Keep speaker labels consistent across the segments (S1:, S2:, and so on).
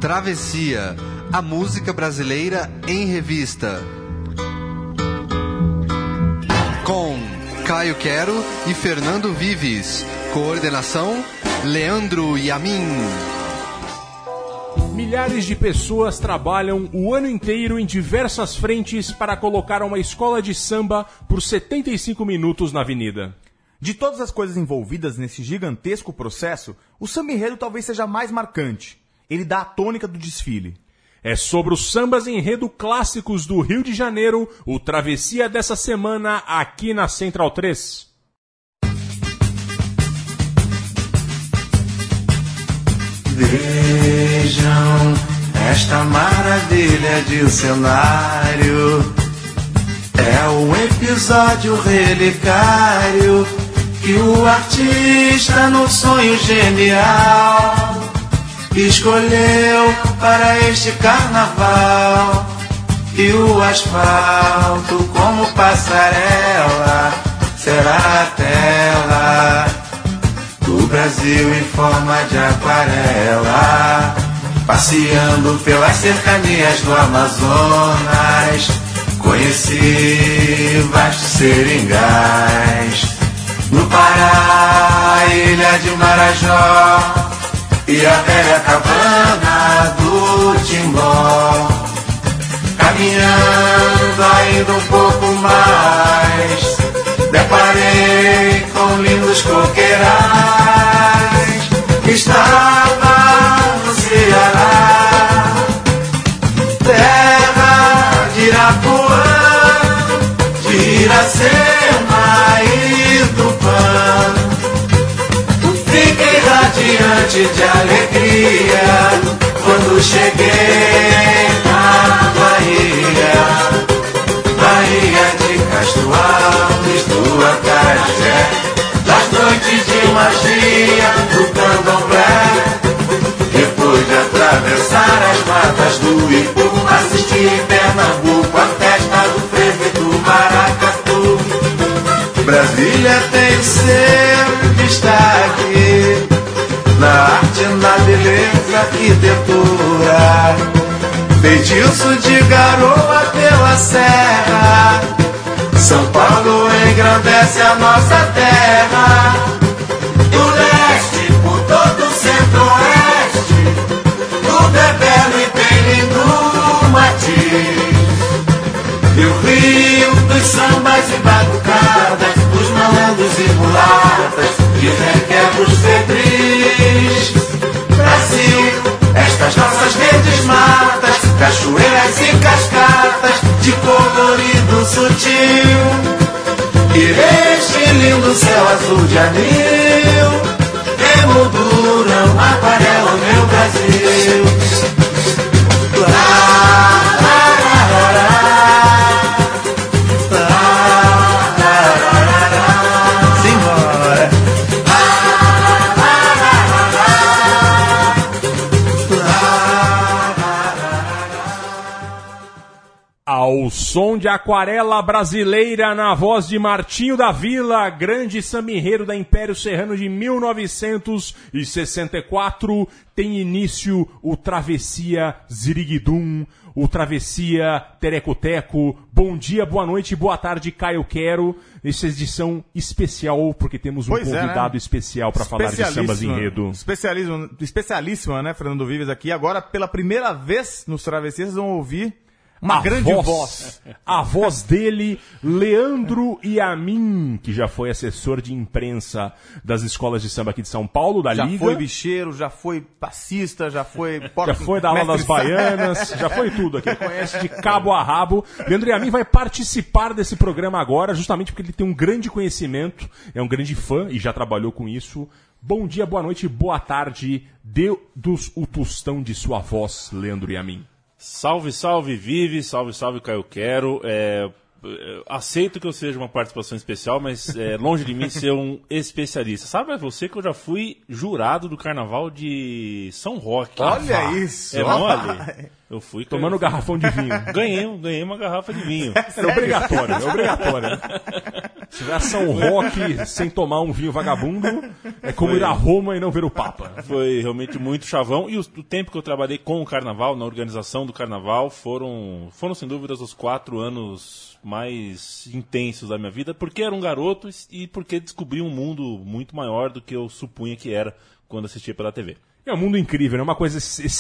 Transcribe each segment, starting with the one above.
S1: Travessia, a música brasileira em revista. Com Caio Quero e Fernando Vives. Coordenação, Leandro Yamin.
S2: Milhares de pessoas trabalham o ano inteiro em diversas frentes para colocar uma escola de samba por 75 minutos na avenida.
S3: De todas as coisas envolvidas nesse gigantesco processo, o samba enredo talvez seja mais marcante. Ele dá a tônica do desfile.
S2: É sobre os sambas enredo clássicos do Rio de Janeiro, o Travessia dessa semana aqui na Central 3.
S4: Vejam esta maravilha de cenário. É um episódio relicário que o artista, num sonho genial, escolheu para este carnaval. E o asfalto, como passarela, será a tela do Brasil em forma de aquarela. Passeando pelas cercanias do Amazonas, conheci vastos seringais. No Pará, ilha de Marajó e a velha cabana do Timbó. Caminhando ainda um pouco mais, deparei com lindos coqueirais. Estava no Ceará, terra de Irapuã, de Iracema e Tupã. Fiquei radiante de alegria quando cheguei na Bahia. Bahia de Castro Alves, do Acarajé, das noites de magia do candomblé. Depois de atravessar as matas do Ipu, assisti em Pernambuco a festa do frevo e do maracatu. Brasília tem seu destaque na arte, na beleza, arquitetura. Feitiço de garoa pela serra, São Paulo engrandece a nossa terra. Do leste por todo o centro-oeste, tudo é belo e tem lindo matiz. E o rio dos sambas e batucadas, dos malandros e mulatas, de requebros febris. Brasil, estas nossas verdes matas, cachoeiras e cascatas, de colorido sutil. E este lindo céu azul de anil, emolduram, aquarelam meu Brasil.
S2: Ao som de aquarela brasileira na voz de Martinho da Vila, grande samba enredo da Império Serrano de 1964, tem início o Travessia Ziriguidum, o Travessia Terecoteco. Bom dia, boa noite, boa tarde, Caio Quero. Essa edição especial, porque temos um convidado especial para falar de sambas enredo.
S3: Especialíssima, né, Fernando Vives aqui. Agora, pela primeira vez nos Travessias, vocês vão ouvir uma grande voz.
S2: A voz dele, Leandro Yamin, que já foi assessor de imprensa das escolas de samba aqui de São Paulo, da Liga.
S3: Já foi bicheiro, já foi passista, já foi...
S2: Já foi da aula das baianas, já foi tudo aqui. Ele conhece de cabo a rabo. Leandro Yamin vai participar desse programa agora, justamente porque ele tem um grande conhecimento, é um grande fã e já trabalhou com isso. Bom dia, boa noite, boa tarde. Dê-nos o tostão de sua voz, Leandro Yamin.
S5: Salve, salve, Vive, salve, salve, Caio Quero. Aceito que eu seja uma participação especial, mas longe de mim ser um especialista. Sabe você que eu já fui jurado do Carnaval de São Roque.
S3: Olha isso!
S5: É mole? Eu fui
S2: tomando garrafão de vinho.
S5: Ganhei uma garrafa de vinho.
S2: É obrigatório, é obrigatório. Se vai a São Roque sem tomar um vinho vagabundo, é como ir a Roma e não ver o Papa.
S5: Foi realmente muito chavão. E o tempo que eu trabalhei com o Carnaval, na organização do Carnaval, foram sem dúvidas os 4 anos mais intensos da minha vida, porque era um garoto e porque descobri um mundo muito maior do que eu supunha que era quando assistia pela TV.
S2: É um mundo incrível, é uma coisa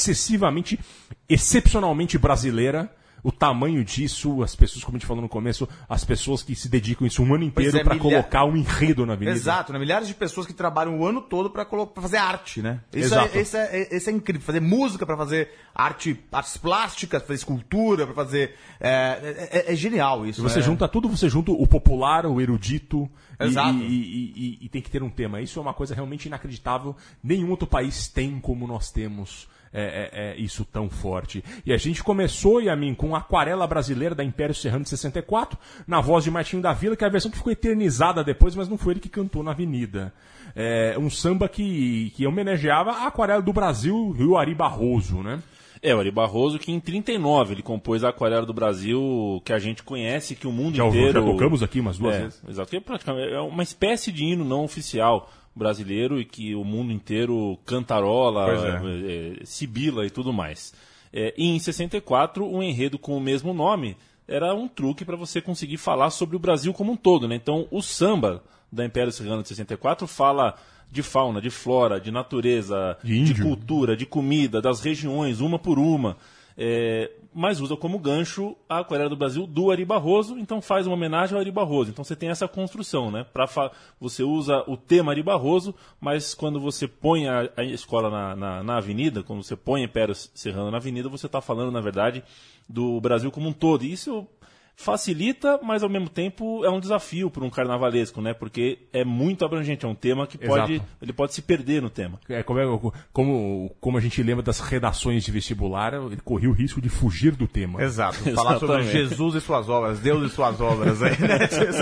S2: excepcionalmente brasileira. O tamanho disso, as pessoas, como a gente falou no começo, as pessoas que se dedicam isso um ano inteiro para colocar um enredo na avenida.
S3: Exato, né? Milhares de pessoas que trabalham o ano todo para fazer arte, né?
S2: Exato.
S3: Isso é incrível. Fazer música, para fazer artes plásticas, para fazer escultura, para fazer... É genial isso.
S2: Você junta tudo, você junta o popular, o erudito...
S3: Exato.
S2: E tem que ter um tema. Isso é uma coisa realmente inacreditável. Nenhum outro país tem como nós temos isso tão forte. E a gente começou, Yamin, com Aquarela Brasileira da Império Serrano de 64, na voz de Martinho da Vila, que é a versão que ficou eternizada depois, mas não foi ele que cantou na Avenida. Um samba que homenageava a Aquarela do Brasil e o Ari Barroso, né?
S5: O Ari Barroso, que em 39 ele compôs a Aquarela do Brasil, que a gente conhece, que o mundo inteiro...
S2: Já tocamos aqui umas 2 vezes.
S5: Exato, que praticamente é uma espécie de hino não oficial brasileiro e que o mundo inteiro cantarola, sibila e tudo mais. E em 64, um enredo com o mesmo nome era um truque para você conseguir falar sobre o Brasil como um todo, né? Então, o samba da Império Serrano de 64 fala de fauna, de flora, de natureza, de cultura, de comida, das regiões, uma por uma, mas usa como gancho a Aquarela do Brasil do Ari Barroso, então faz uma homenagem ao Ari Barroso. Então você tem essa construção, né? Você usa o tema Ari Barroso, mas quando você põe a escola na avenida, quando você põe Império Serrano na avenida, você está falando, na verdade, do Brasil como um todo. E isso facilita, mas ao mesmo tempo é um desafio para um carnavalesco, né? Porque é muito abrangente, é um tema que ele pode se perder no tema.
S2: Como a gente lembra das redações de vestibular, ele corria o risco de fugir do tema.
S3: Exato. Falar sobre Jesus e suas obras, Deus e suas obras. Aí, né?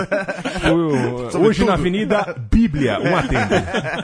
S2: Hoje tudo. Na Avenida Bíblia, um atendo.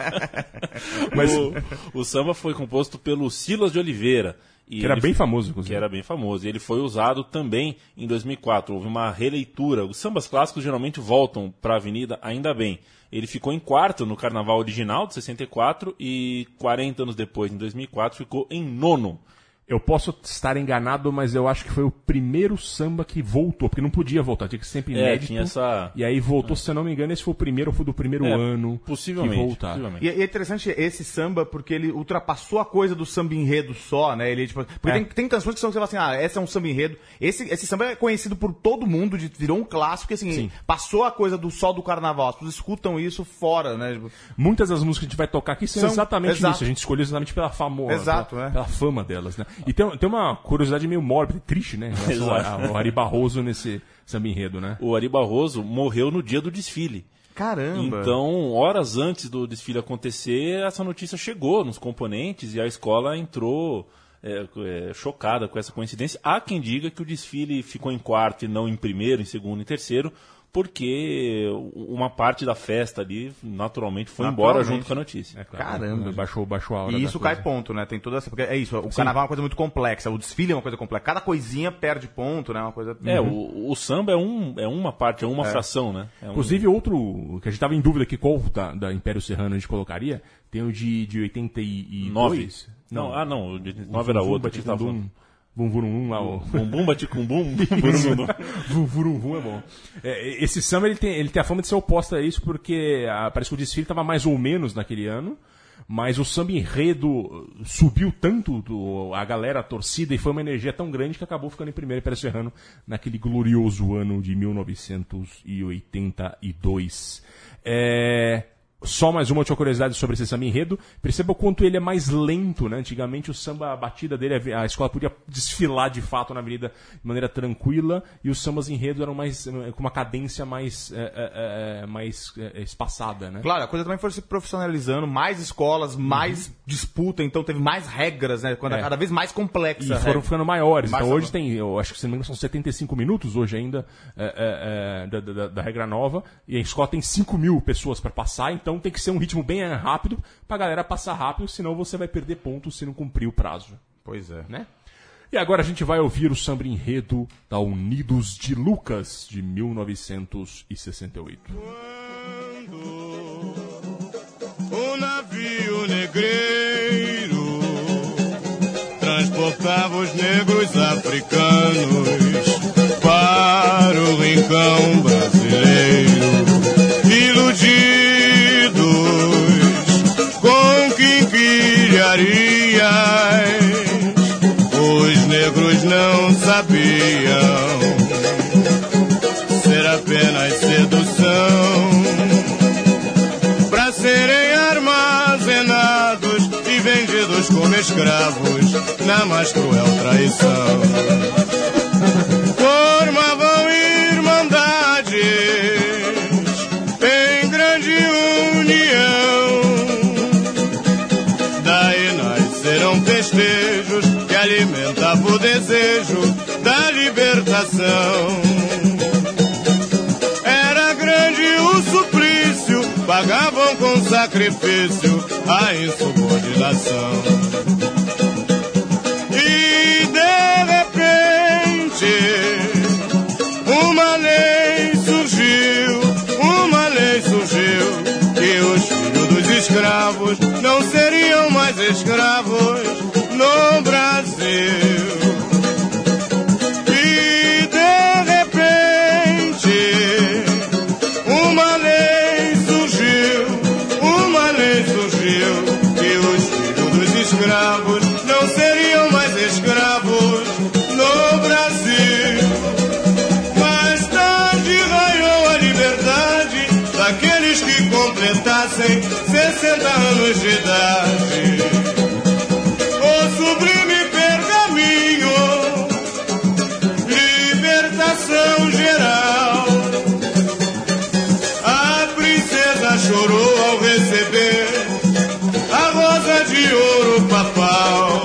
S5: Mas o samba foi composto pelo Silas de Oliveira.
S2: Que era bem famoso, inclusive.
S5: Que era bem famoso. E ele foi usado também em 2004. Houve uma releitura. Os sambas clássicos geralmente voltam para a Avenida, ainda bem. Ele ficou em 4º no Carnaval original de 64 e 40 anos depois, em 2004, ficou em 9º.
S2: Eu posso estar enganado, mas eu acho que foi o primeiro samba que voltou, porque não podia voltar, tinha que ser sempre inédito.
S5: Tinha essa...
S2: E aí voltou, se eu não me engano, esse foi o primeiro, foi do primeiro ano
S5: possivelmente,
S2: que voltar.
S5: Possivelmente.
S3: E é interessante esse samba, porque ele ultrapassou a coisa do samba enredo só, né? Ele, tipo, porque tem canções que você fala assim, essa é um samba enredo. Esse samba é conhecido por todo mundo, virou um clássico, assim,
S2: Sim.
S3: Passou a coisa do só do carnaval. As pessoas escutam isso fora, né?
S2: Muitas das músicas que a gente vai tocar aqui são exatamente isso. A gente escolheu exatamente pela pela fama delas, né? E tem uma curiosidade meio mórbida, triste, né? O Ari Barroso nesse samba enredo, né?
S5: O Ari Barroso morreu no dia do desfile.
S3: Caramba!
S5: Então, horas antes do desfile acontecer, essa notícia chegou nos componentes e a escola entrou chocada com essa coincidência. Há quem diga que o desfile ficou em 4º e não em 1º, em 2º e 3º, porque uma parte da festa ali, naturalmente, foi embora junto com a notícia.
S2: Claro,
S3: caramba!
S2: Baixou a hora.
S3: E isso cai ponto, né? Tem toda essa... Porque é isso, o carnaval é uma coisa muito complexa, o desfile é uma coisa complexa. Cada coisinha perde ponto, né? Uma coisa...
S5: O samba é uma parte, é uma fração, né?
S2: Inclusive, outro que a gente estava em dúvida aqui, qual da Império Serrano a gente colocaria, tem o de 89.
S5: Não, o de 89 era outro.
S2: Vum vurum lá, o
S5: bumbum bate com bum,
S2: vum vurum é bom. Esse samba ele tem a fama de ser oposta a isso, porque parece que o desfile estava mais ou menos naquele ano, mas o samba enredo subiu tanto a galera, a torcida, e foi uma energia tão grande que acabou ficando em primeiro Império Serrano naquele glorioso ano de 1982. Só mais uma última curiosidade sobre esse samba enredo. Perceba o quanto ele é mais lento, né? Antigamente o samba, a batida dele, a escola podia desfilar de fato na avenida de maneira tranquila, e os sambas enredo eram com uma cadência mais espaçada, né?
S3: Claro, a coisa também foi se profissionalizando, mais escolas, mais disputa, então teve mais regras, né? Cada vez mais complexa.
S2: E foram ficando maiores. Então hoje tem, eu acho que se não me engano são 75 minutos hoje ainda da regra nova, e a escola tem 5.000 pessoas para passar, então tem que ser um ritmo bem rápido pra galera passar rápido, senão você vai perder pontos se não cumprir o prazo.
S3: Pois é.
S2: Né? E agora a gente vai ouvir o samba enredo da Unidos de Lucas, de 1968.
S6: O navio negreiro transportava os negros africanos para o rincão brasileiro, iludidos com quinquilharias, os negros não sabiam ser apenas sedução, para serem armazenados e vendidos como escravos na mais cruel traição. Formavam irmandades em grande união, daí nasceram festejos que alimentavam o desejo da libertação. Era grande o suplício, pagavam com sacrifício a insubordinação. E de repente uma lei surgiu, que os filhos dos escravos não seriam mais escravos no Brasil. E de repente uma lei surgiu, que os filhos dos escravos não seriam mais escravos no Brasil. Mais tarde raiou a liberdade daqueles que completassem 60 anos de idade. O sublime pergaminho, libertação geral. A princesa chorou ao receber a rosa de ouro papal.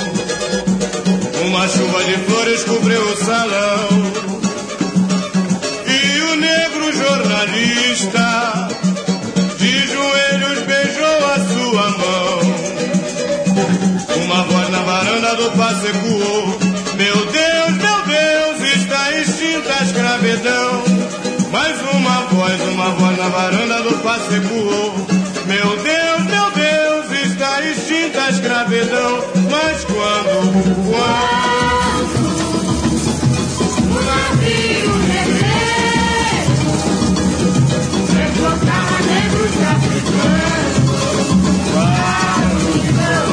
S6: Uma chuva de flores cobriu o salão e o negro jornalista de joelhos beijou a sua mão. Uma voz na varanda do passe ecoou: meu Deus, está extinta a escravidão. Mais uma voz na varanda do passe ecoou: meu Deus, está extinta a escravidão. Mas quando
S4: o navio negreiro transportava negros africanos para o rincão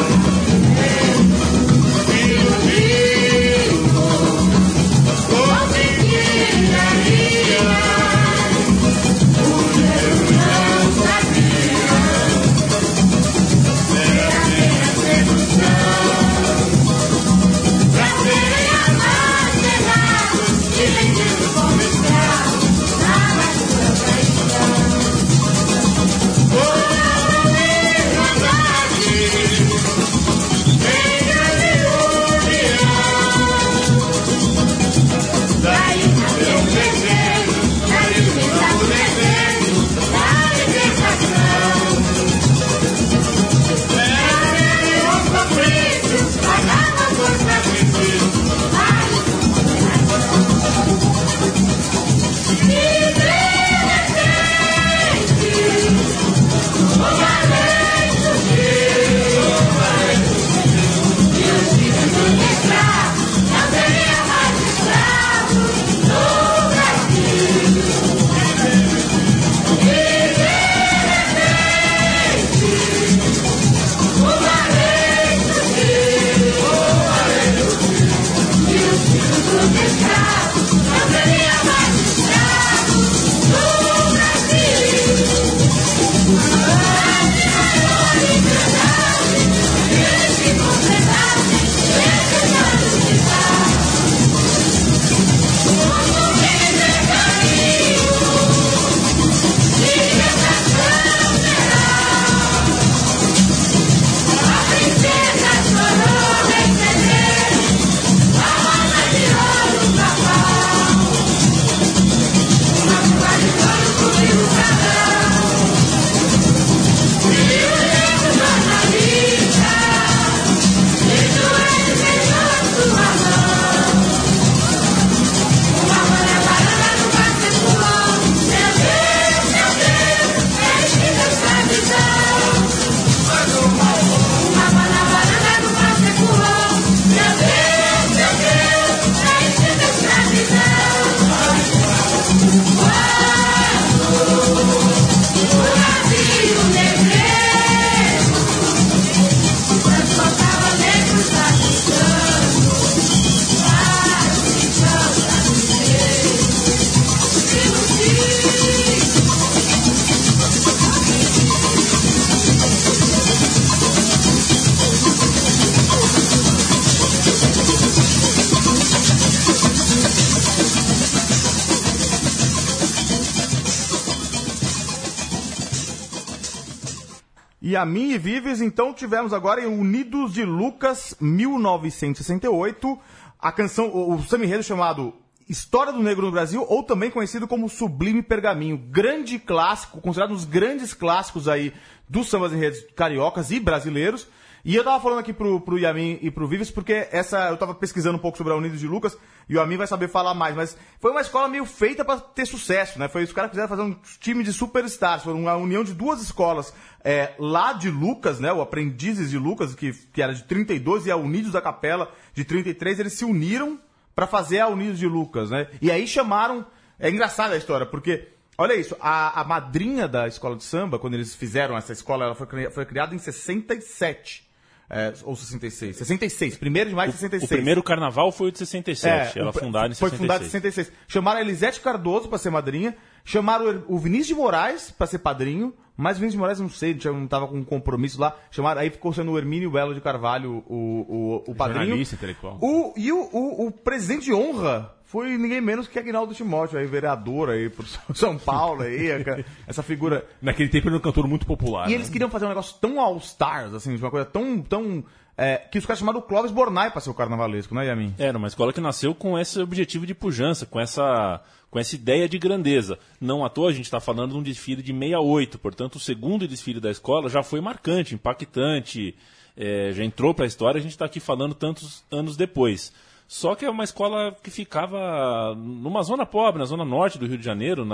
S4: iludidos com quinquilharias, os negros não sabiam ser apenas sedução, pra serem armazenados e vendidos como escravos na mais cruel traição.
S3: Yamin e Vives, então tivemos agora em Unidos de Lucas, 1968, a canção, o samba enredo chamado História do Negro no Brasil, ou também conhecido como Sublime Pergaminho. Grande clássico, considerado um dos grandes clássicos aí dos sambas enredos cariocas e brasileiros. E eu tava falando aqui pro Yamin e pro Vives, porque eu tava pesquisando um pouco sobre a Unidos de Lucas, e o Yamin vai saber falar mais, mas foi uma escola meio feita pra ter sucesso, né? Os caras quiseram fazer um time de superstars, foi uma união de duas escolas lá de Lucas, né? O Aprendizes de Lucas, que era de 32, e a Unidos da Capela de 33, eles se uniram pra fazer a Unidos de Lucas, né? E aí chamaram... É engraçada a história, porque... Olha isso, a madrinha da escola de samba, quando eles fizeram essa escola, ela foi criada em 67. Ou 66. 66, 1º de maio de 66.
S5: O primeiro carnaval foi o de 67, ela fundada em 66.
S3: Foi fundada em 66. Chamaram a Elisete Cardoso pra ser madrinha, chamaram o Vinícius de Moraes pra ser padrinho, mas o Vinícius de Moraes, não sei, não tava com um compromisso lá, chamaram, aí ficou sendo o Hermínio Belo de Carvalho o padrinho.
S2: Jornalista intelectual.
S3: O presidente de honra foi ninguém menos que Aguinaldo Timóteo, aí, vereador aí por São Paulo, aí, essa figura.
S2: Naquele tempo ele era um cantor muito popular.
S3: E eles queriam fazer um negócio tão all-stars, assim, uma coisa tão que os caras chamaram o Clóvis Bornai pra ser o carnavalesco, né, Yamin?
S5: Era uma escola que nasceu com esse objetivo de pujança, com essa ideia de grandeza. Não à toa a gente está falando de um desfile de 68, portanto o segundo desfile da escola já foi marcante, impactante, já entrou para a história, a gente está aqui falando tantos anos depois. Só que é uma escola que ficava numa zona pobre, na zona norte do Rio de Janeiro,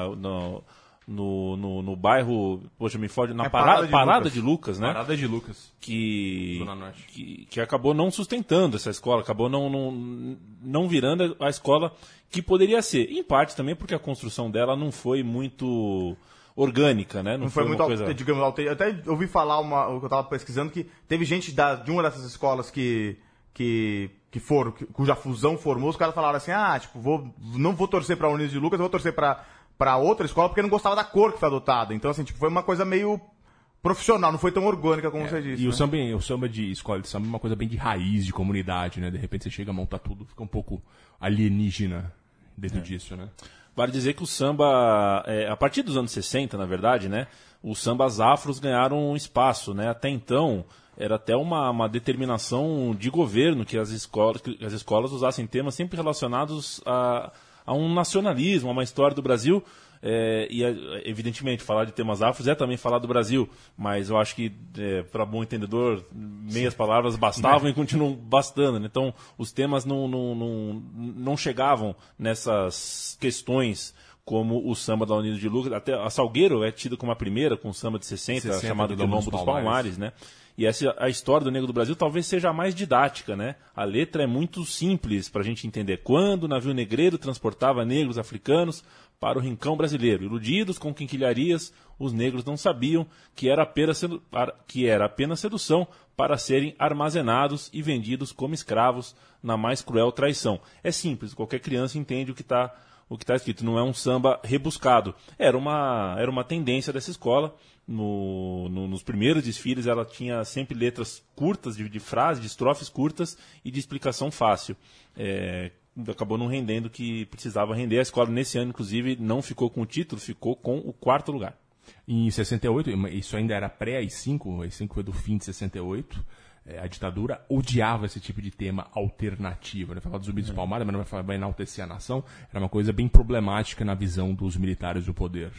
S5: no bairro, poxa, me foge, na Parada de Lucas, né?
S2: Parada de Lucas.
S5: Zona Norte. Que acabou não sustentando essa escola, acabou não virando a escola que poderia ser. Em parte também porque a construção dela não foi muito orgânica, né?
S3: Não foi muito, coisa... digamos, eu até ouvi falar, o que eu estava pesquisando, que teve gente de uma dessas escolas cuja fusão formou, os caras falaram assim, não vou torcer pra Unidos de Lucas, vou torcer pra outra escola, porque não gostava da cor que foi adotada. Então, assim, foi uma coisa meio profissional, não foi tão orgânica como você disse.
S2: E
S3: né?
S2: o samba de escola de samba é uma coisa bem de raiz, de comunidade, né? De repente você chega a montar tudo, fica um pouco alienígena dentro disso, né?
S5: Vale dizer que o samba, a partir dos anos 60, na verdade, né? Os sambas afros ganharam um espaço, né? Até então... Era até uma determinação de governo que as escolas usassem temas sempre relacionados a um nacionalismo, a uma história do Brasil. Evidentemente, falar de temas afros é também falar do Brasil, mas eu acho que, para bom entendedor, meias palavras bastavam e continuam bastando. Né? Então, os temas não chegavam nessas questões como o samba da Unidos de Lucas. Até a Salgueiro é tida como a primeira, com o samba de 60 chamado de Lombo dos Palmares, né? E a história do Negro do Brasil talvez seja a mais didática, né? A letra é muito simples para a gente entender. Quando o navio negreiro transportava negros africanos para o rincão brasileiro, iludidos com quinquilharias, os negros não sabiam que era apenas sedução para serem armazenados e vendidos como escravos na mais cruel traição. É simples, qualquer criança entende o que está escrito, não é um samba rebuscado. Era uma tendência dessa escola. Nos primeiros desfiles ela tinha sempre letras curtas, de frases, de estrofes curtas e de explicação fácil. Acabou não rendendo o que precisava render. A escola nesse ano, inclusive, não ficou com o título, ficou com o 4º lugar.
S2: Em 68, isso ainda era pré-AI-5, AI-5 foi do fim de 68, a ditadura odiava esse tipo de tema alternativo. Né? Falar dos Zumbi dos Palmares, mas não vai enaltecer a nação, era uma coisa bem problemática na visão dos militares do poder.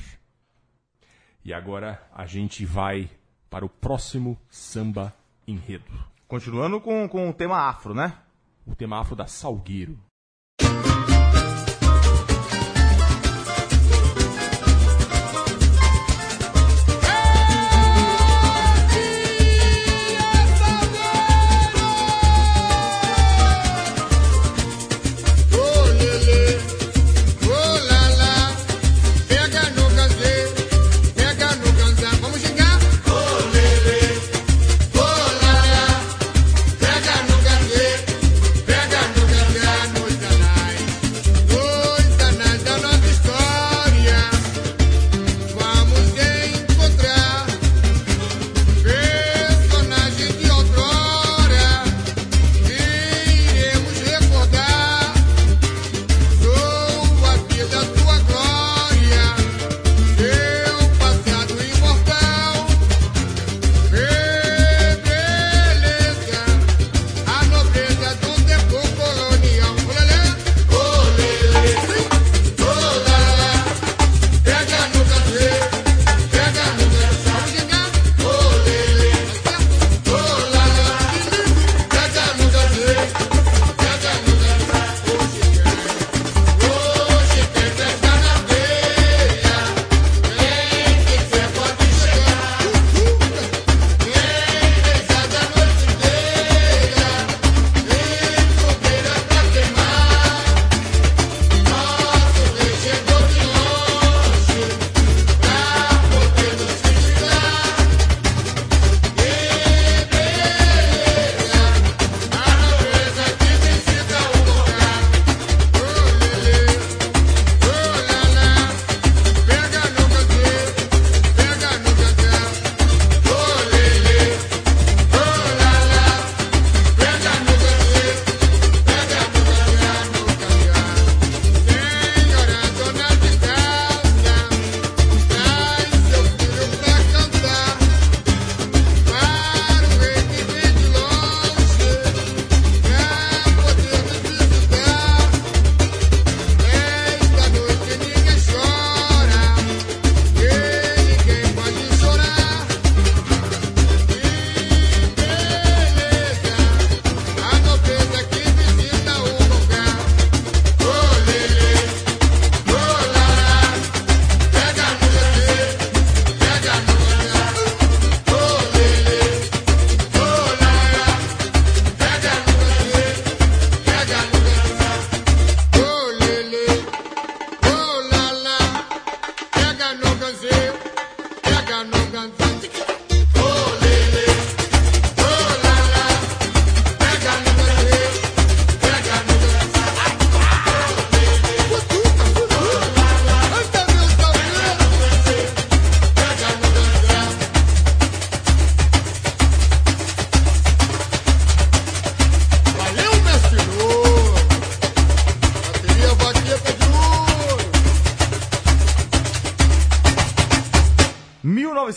S2: E agora a gente vai para o próximo samba enredo.
S3: Continuando com o tema afro, né?
S2: O tema afro da Salgueiro.
S4: Pega no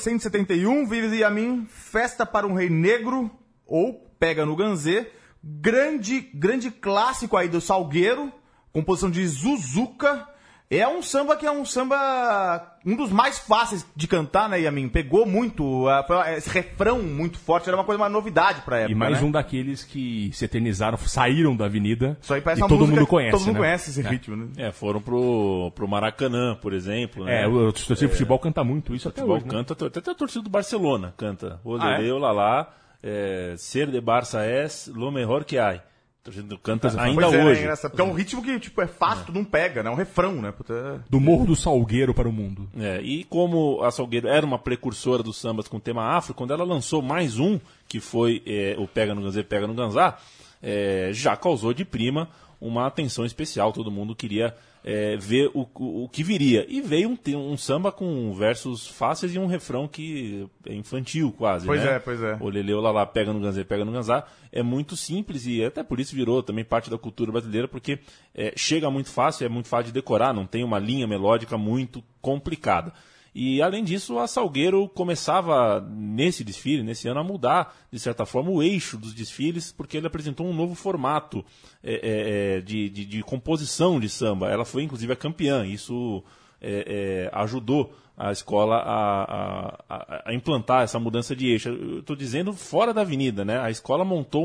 S3: 1971, Vives e Yamin, Festa para um Rei Negro, ou Pega no Ganzê, grande clássico aí do Salgueiro, composição de Zuzuca. É um samba que é um dos mais fáceis de cantar, né, Yamin? Pegou muito, esse refrão muito forte, era uma coisa, uma novidade pra época,
S2: E mais
S3: né?
S2: um daqueles que se eternizaram, saíram da avenida
S3: Isso aí parece
S2: e
S3: uma
S2: todo
S3: música
S2: mundo
S3: que
S2: conhece,
S3: todo mundo
S2: né?
S3: conhece esse ritmo, né?
S5: Foram pro Maracanã, por exemplo. Né?
S2: O torcedor de futebol canta muito isso até
S5: futebol
S2: hoje, né?
S5: canta, até a torcida do Barcelona canta. O
S2: Ah,
S5: Lele, o Lalá, ser de Barça es lo mejor que hay. A torcida canta ainda
S3: Pois é,
S5: hoje.
S3: é engraçado, porque é um ritmo que, tipo, é fácil, todo mundo pega, né? É um refrão, né? Puta,
S2: Do Morro do Salgueiro para o mundo.
S5: E como a Salgueiro era uma precursora dos sambas com tema afro, quando ela lançou mais um, que foi o Pega no Ganzê, Pega no Ganzá, já causou de prima uma atenção especial. Todo mundo queria ver o que viria. E veio um samba com versos fáceis e um refrão que é infantil quase.
S3: Pois
S5: né?
S3: é, pois é.
S5: O Lele, o Lalá, Pega no Ganzê, Pega no Ganzá. É muito simples e até por isso virou também parte da cultura brasileira, porque chega muito fácil, é muito fácil de decorar, não tem uma linha melódica muito complicada. E, além disso, a Salgueiro começava, nesse desfile, nesse ano, a mudar, de certa forma, o eixo dos desfiles, porque ele apresentou um novo formato de composição de samba. Ela foi, inclusive, a campeã. Isso ajudou a escola a implantar essa mudança de eixo. Eu estou dizendo fora da avenida, né? A escola montou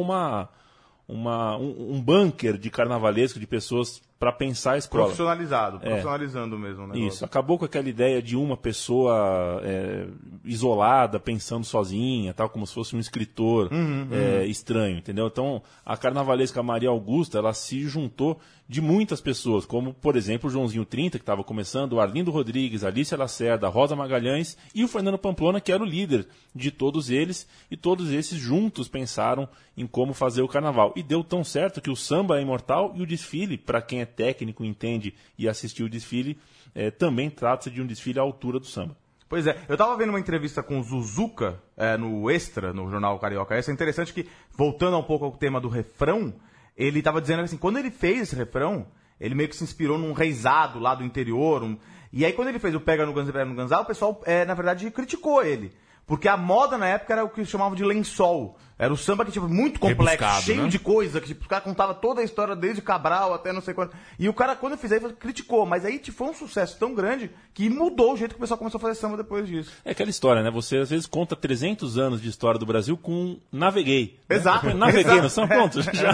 S5: um bunker de carnavalesco, de pessoas para pensar a escola.
S3: Profissionalizando mesmo o negócio.
S5: Isso, acabou com aquela ideia de uma pessoa isolada, pensando sozinha, tal, como se fosse um escritor estranho, entendeu? Então, a carnavalesca Maria Augusta, ela se juntou de muitas pessoas, como, por exemplo, o Joãozinho 30, que estava começando, o Arlindo Rodrigues, a Alicia Lacerda, a Rosa Magalhães e o Fernando Pamplona, que era o líder de todos eles, e todos esses juntos pensaram em como fazer o carnaval. E deu tão certo que o samba é imortal e o desfile, para quem é técnico, entende e assistiu o desfile, também trata-se de um desfile à altura do samba.
S3: Pois é, eu tava vendo uma entrevista com o Zuzuca no Extra, no Jornal Carioca. Essa é interessante que, voltando um pouco ao tema do refrão, ele tava dizendo assim, quando ele fez esse refrão, ele meio que se inspirou num reizado lá do interior. E aí quando ele fez o Pega no Ganzá, Pega no Ganzá, o pessoal, na verdade, criticou ele. Porque a moda na época era o que chamavam de lençol. Era o samba que, tipo, muito complexo,
S2: Rebuscado,
S3: cheio
S2: né?
S3: de coisa, que tipo, o cara contava toda a história desde Cabral até não sei quando. E o cara, quando eu fiz aí, criticou. Mas aí tipo, foi um sucesso tão grande que mudou o jeito que o pessoal começou a fazer samba depois disso.
S5: É aquela história, né? Você às vezes conta 300 anos de história do Brasil com naveguei. Né?
S3: Exato.
S5: Naveguei no samba, pronto. Já.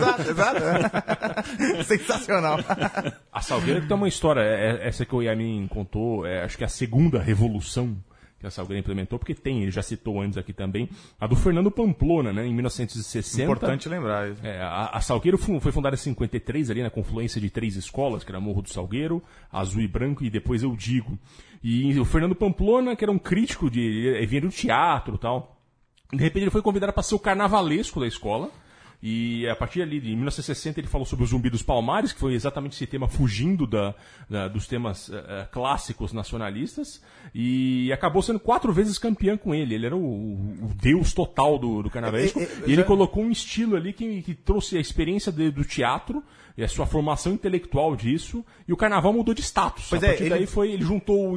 S3: Exato. Sensacional.
S2: A Salgueiro que tem uma história, essa que o Yamin contou, acho que é a segunda revolução que a Salgueiro implementou, porque ele já citou antes aqui também, a do Fernando Pamplona, né, em 1960.
S3: Importante lembrar isso.
S2: A Salgueiro foi fundada em 53, ali na confluência de 3 escolas, que era Morro do Salgueiro, Azul e Branco e depois Eu Digo. E o Fernando Pamplona, que era um crítico, ele vinha do teatro e tal, de repente ele foi convidado para ser o carnavalesco da escola. E a partir ali de 1960 ele falou sobre o Zumbi dos Palmares, que foi exatamente esse tema fugindo dos temas clássicos nacionalistas, e acabou sendo 4 vezes campeão com ele. Ele era o deus total do carnavalesco. E ele colocou um estilo ali que trouxe a experiência do teatro e a sua formação intelectual disso, e o carnaval mudou de status.
S3: Pois
S2: a partir daí ele juntou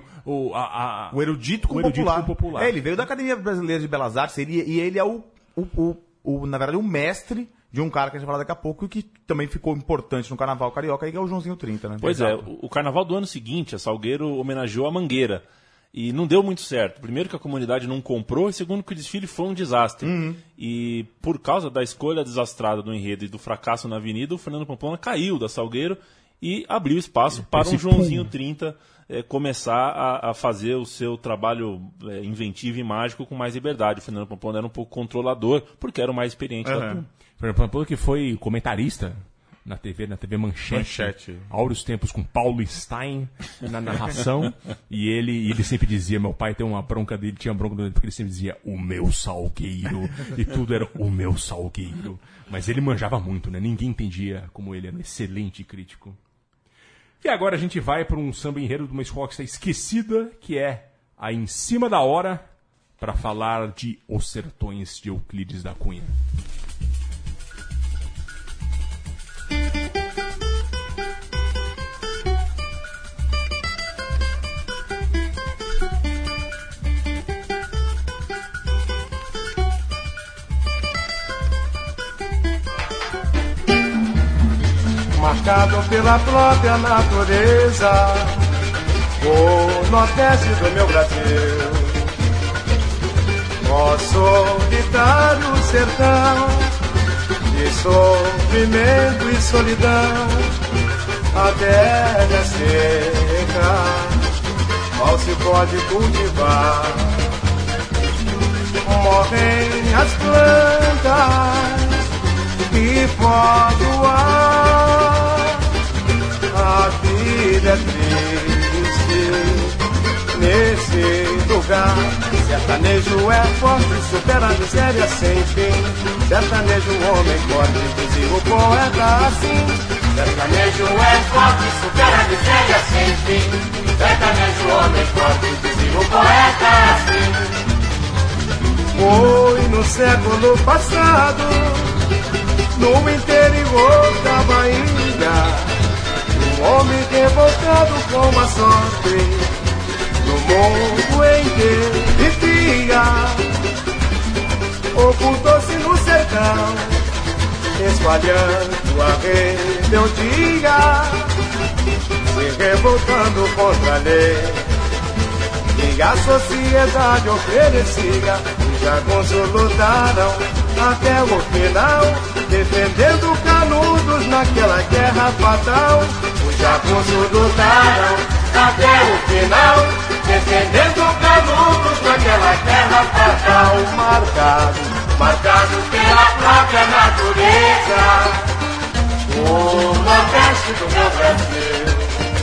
S3: o erudito com o popular. Ele veio da Academia Brasileira de Belas Artes, e ele é na verdade, o mestre de um cara que a gente vai falar daqui a pouco e que também ficou importante no Carnaval Carioca, que é o Joãozinho 30, né?
S5: Pois é, o Carnaval do ano seguinte, a Salgueiro homenageou a Mangueira. E não deu muito certo. Primeiro que a comunidade não comprou, e segundo que o desfile foi um desastre. E por causa da escolha desastrada do enredo e do fracasso na avenida, o Fernando Pamplona caiu da Salgueiro e abriu espaço para um Joãozinho 30 começar a fazer o seu trabalho inventivo e mágico com mais liberdade. O Fernando Pamplona era um pouco controlador, porque era o mais experiente da turma.
S2: Fernando Pamplona que foi comentarista na TV Manchete. Áureos tempos com Paulo Stein na narração. e ele sempre dizia, meu pai tem uma bronca dele, tinha bronca dele, porque ele sempre dizia, o meu Salgueiro. E tudo era o meu Salgueiro. Mas ele manjava muito, né? Ninguém entendia como ele era um excelente crítico. E agora a gente vai para um samba enredo de uma escola que está esquecida, que é a Em Cima da Hora, para falar de Os Sertões de Euclides da Cunha.
S6: marcado pela própria natureza, o nordeste do meu Brasil. Ó solitário sertão, de sofrimento e solidão, a terra é seca, mal se pode cultivar. Morrem as plantas e foge o ar. A vida é triste nesse lugar. Sertanejo é forte, supera a miséria sem fim. Sertanejo, homem forte, dizia o poeta assim. Sertanejo é forte, supera a miséria sem fim. Sertanejo, homem forte, dizia o poeta assim. Foi no século passado, no interior da Bahia, um homem revoltado com a sorte, no mundo em que vivia, ocultou-se no sertão, espalhando a rebeldia, se revoltando contra a lei que a sociedade oferecia. Os jagunços lutaram até o final, defendendo Canudos naquela guerra fatal. Os jagunços lutaram até o final, defendendo Canudos naquela guerra fatal. Marcado pela própria natureza, o nordeste do meu Brasil.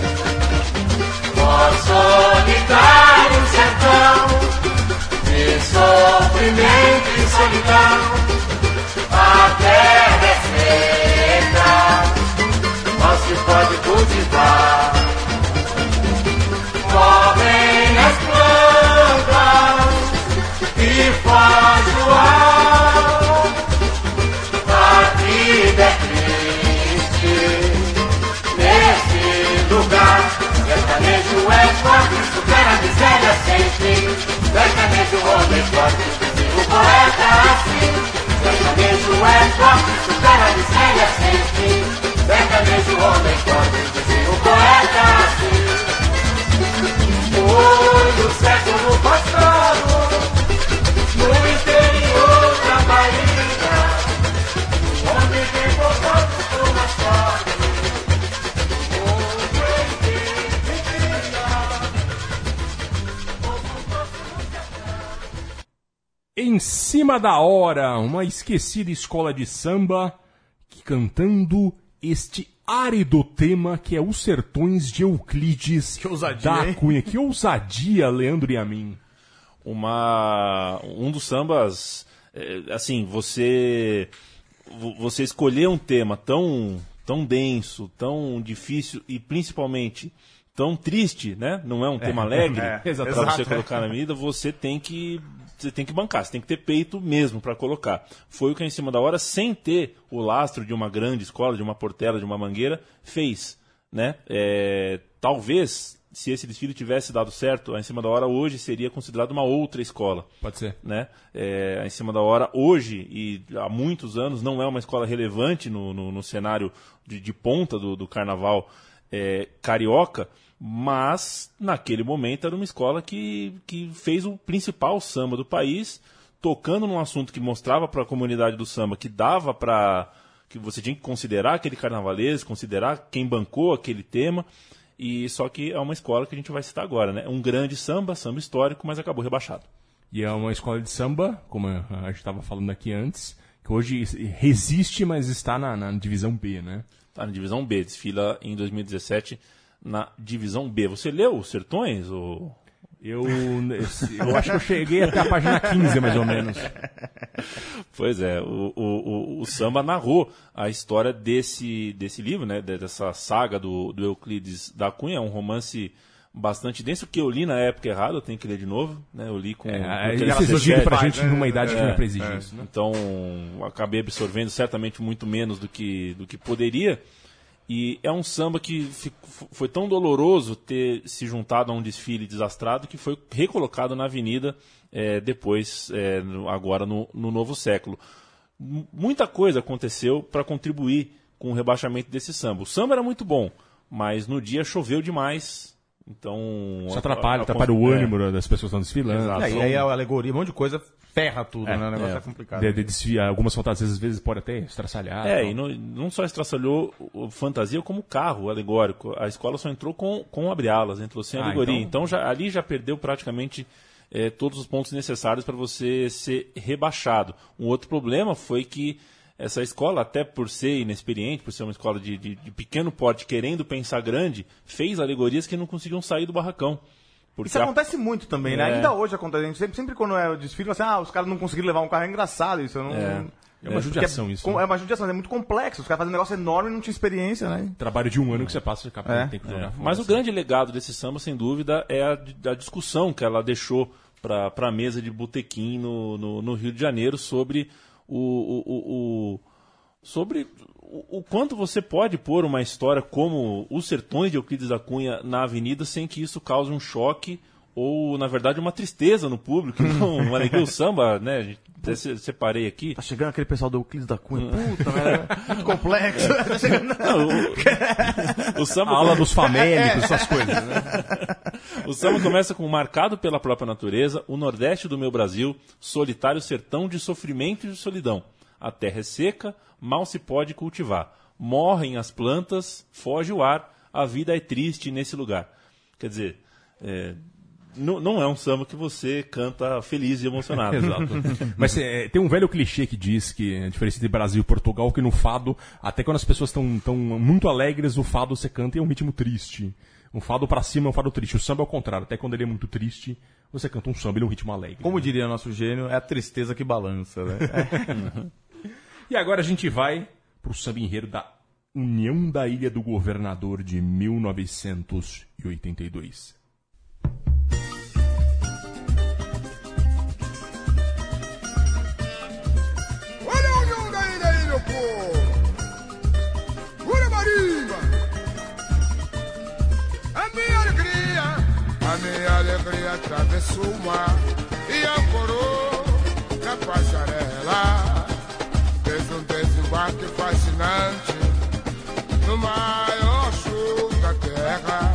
S6: Ó solitário sertão, de sofrimento e solidão, a terra é seca, mal se pode cultivar. Morrem as plantas e foge o ar. A vida é triste nesse lugar. Sertanejo é forte, supera a miséria sem fim. Sertanejo, homem forte, dizia o poeta assim. Sertanejo é forte, supera a miséria sem fim. Sertanejo, homem forte, dizia o poeta assim. Foi no século passado, no interior da Bahia, um homem revoltado com a sorte.
S2: Em cima da hora, uma esquecida escola de samba que cantando este árido tema que é Os Sertões de Euclides
S3: Que ousadia,
S2: da
S3: hein?
S2: Cunha. Que ousadia, Leandro e a mim.
S5: Um dos sambas, assim, você escolher um tema tão denso, tão difícil e principalmente tão triste, né? Não é um tema alegre para você colocar na vida, você tem que bancar, você tem que ter peito mesmo para colocar. Foi o que a Em Cima da Hora, sem ter o lastro de uma grande escola, de uma Portela, de uma Mangueira, fez, né? Talvez, se esse desfile tivesse dado certo, a Em Cima da Hora hoje seria considerada uma outra escola.
S2: Pode ser.
S5: Né? A Em Cima da Hora hoje, e há muitos anos, não é uma escola relevante no cenário de ponta do carnaval carioca, mas naquele momento era uma escola que fez o principal samba do país, tocando num assunto que mostrava para a comunidade do samba que dava para... que você tinha que considerar aquele carnavalesco, considerar quem bancou aquele tema, e só que é uma escola que a gente vai citar agora, né? Um grande samba histórico, mas acabou rebaixado.
S2: E é uma escola de samba, como a gente estava falando aqui antes, que hoje resiste, mas está na divisão B, né?
S5: Está na divisão B, desfila em 2017 na divisão B. Você leu Os Sertões? Ou...
S2: Eu acho que eu cheguei até a página 15, mais ou menos.
S5: Pois é, o samba narrou a história desse livro, né, dessa saga do Euclides da Cunha, um romance bastante denso, que eu li na época errada, eu tenho que ler de novo, né, eu li com...
S2: Isso é exigido pra gente numa idade que não é pra exigir isso, né?
S5: Então, acabei absorvendo certamente muito menos do que poderia. E é um samba que foi tão doloroso ter se juntado a um desfile desastrado que foi recolocado na avenida depois, agora no novo século. Muita coisa aconteceu para contribuir com o rebaixamento desse samba. O samba era muito bom, mas no dia choveu demais, então...
S2: Isso atrapalha o ânimo das pessoas que estão desfilando.
S5: Exato.
S3: E aí a alegoria, um monte de coisa ferra tudo, né? O negócio é complicado.
S2: Algumas fantasias às vezes pode até estraçalhar.
S5: E não só estraçalhou fantasia, como carro alegórico. A escola só entrou com abre-alas, entrou sem alegoria. Então ali já perdeu praticamente todos os pontos necessários para você ser rebaixado. Um outro problema foi que essa escola, até por ser inexperiente, por ser uma escola de pequeno porte, querendo pensar grande, fez alegorias que não conseguiam sair do barracão.
S3: Isso acontece muito também, né? Ainda hoje acontece. A gente sempre quando é o desfile, assim, os caras não conseguiram levar um carro, é engraçado isso.
S2: É uma judiação isso.
S3: É uma judiação, é muito complexo. Os caras fazem um negócio enorme e não tinha experiência, né?
S2: Trabalho de um ano que você passa de capa, tem que jogar fora.
S5: Mas o grande legado desse samba, sem dúvida, é a discussão que ela deixou para a mesa de botequim no Rio de Janeiro sobre sobre o quanto você pode pôr uma história como Os Sertões de Euclides da Cunha na avenida sem que isso cause um choque ou, na verdade, uma tristeza no público. Não, uma alegria. O samba, né? Até separei aqui.
S3: Tá chegando aquele pessoal do Euclides da Cunha. Puta, velho. Muito complexo.
S5: O samba...
S2: A aula dos famélicos, essas coisas, né?
S5: O samba começa com marcado pela própria natureza, o Nordeste do meu Brasil, solitário sertão de sofrimento e de solidão. A terra é seca, mal se pode cultivar. Morrem as plantas, foge o ar, a vida é triste nesse lugar. Quer dizer, não é um samba que você canta feliz e emocionado.
S2: Exato. Mas tem um velho clichê que diz que a diferença de Brasil e Portugal, que no fado, até quando as pessoas estão muito alegres, o fado você canta em um ritmo triste. Um fado pra cima é um fado triste. O samba é o contrário. Até quando ele é muito triste, você canta um samba em um ritmo alegre.
S3: Como diria nosso gênio, é a tristeza que balança, né?
S2: E agora a gente vai pro samba enredo da União da Ilha do Governador de 1982.
S7: Olha a União da Ilha aí, meu povo! Ura Marimba! A minha alegria atravessou o mar e ancorou na passarela. Fez um desembarque fascinante no maior sul da terra.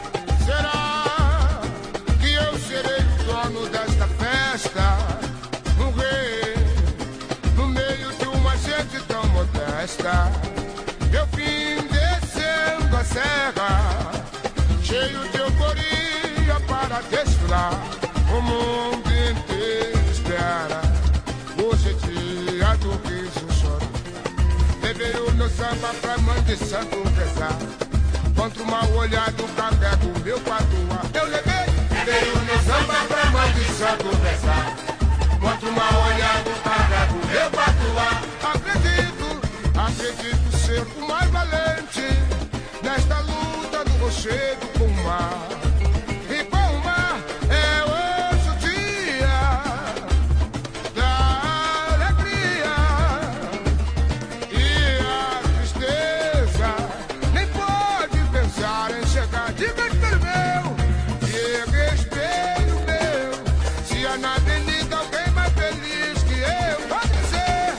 S7: Será que eu serei o dono desta festa? Um rei no meio de uma gente tão modesta. Eu vim descendo a serra, cheio de euforia para desfilar. O mundo inteiro espera. Hoje é dia do riso choro. Levei o meu samba pra mãe de santo rezar. Contra o mal olhado carrego o meu patuá. Eu levei o meu samba pra mãe de santo rezar. Contra o mal olhado carrego o meu patuá. Acredito ser o mais valente nesta luta do rochedo com o mar. E com o mar é hoje o dia da alegria. E a tristeza nem pode pensar em chegar. Diga espelho meu, diga espelho meu, se há na avenida alguém mais feliz que eu, pode dizer.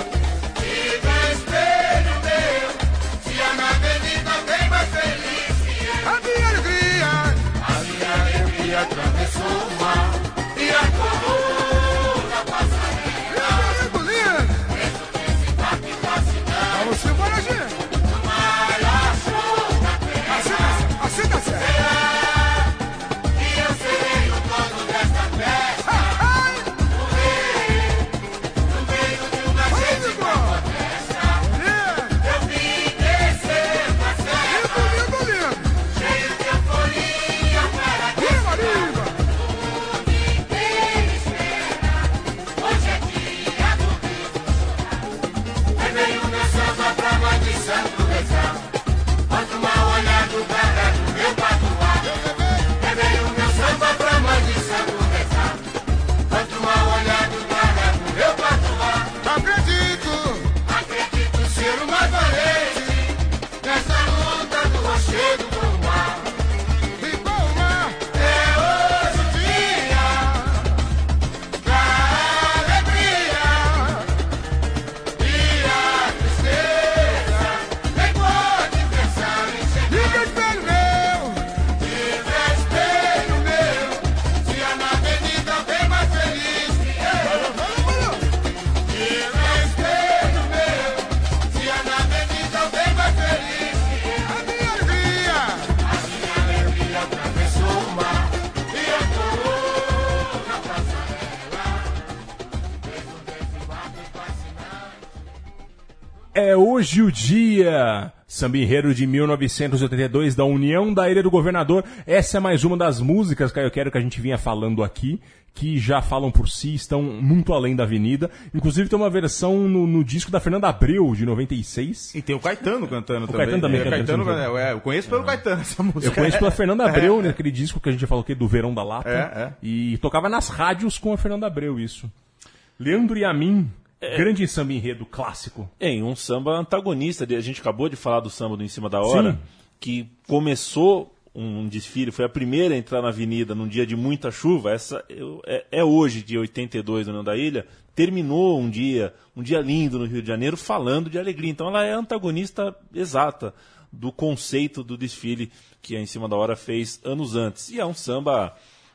S2: É hoje o dia. Samba Enredo de 1982 da União da Ilha do Governador. Essa é mais uma das músicas, Caio Quero, que a gente vinha falando aqui, que já falam por si, estão muito além da avenida. Inclusive tem uma versão no disco da Fernanda Abreu, de 96.
S3: E tem o Caetano cantando também.
S2: Caetano também cantando.
S3: Eu conheço pelo Caetano essa música.
S2: Eu conheço pela Fernanda Abreu, naquele disco que a gente já falou que é do Verão da Lata.
S3: É.
S2: E tocava nas rádios com a Fernanda Abreu, isso. Leandro e Amin, grande samba enredo clássico.
S5: Em um samba antagonista. A gente acabou de falar do samba do Em Cima da Hora,
S2: Sim.
S5: que começou um desfile, foi a primeira a entrar na avenida num dia de muita chuva. Essa é hoje, dia 82, no União da Ilha. Terminou um dia lindo no Rio de Janeiro, falando de alegria. Então ela é a antagonista exata do conceito do desfile que a Em Cima da Hora fez anos antes. E é um samba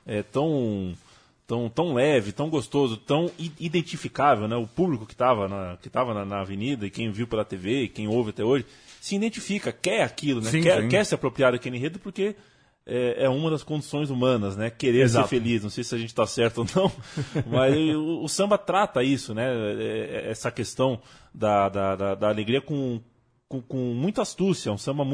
S5: tão leve, tão gostoso, tão identificável, né? O público que estava na avenida, e quem viu pela TV, e quem ouve até hoje, se identifica, quer aquilo, né?
S3: Sim,
S5: quer,
S3: sim.
S5: quer se apropriar daquele enredo, porque é uma das condições humanas, né? Querer
S2: Exato.
S5: ser feliz. Não sei se a gente está certo ou não, mas o samba trata isso, né? Essa questão da alegria com muita astúcia, um samba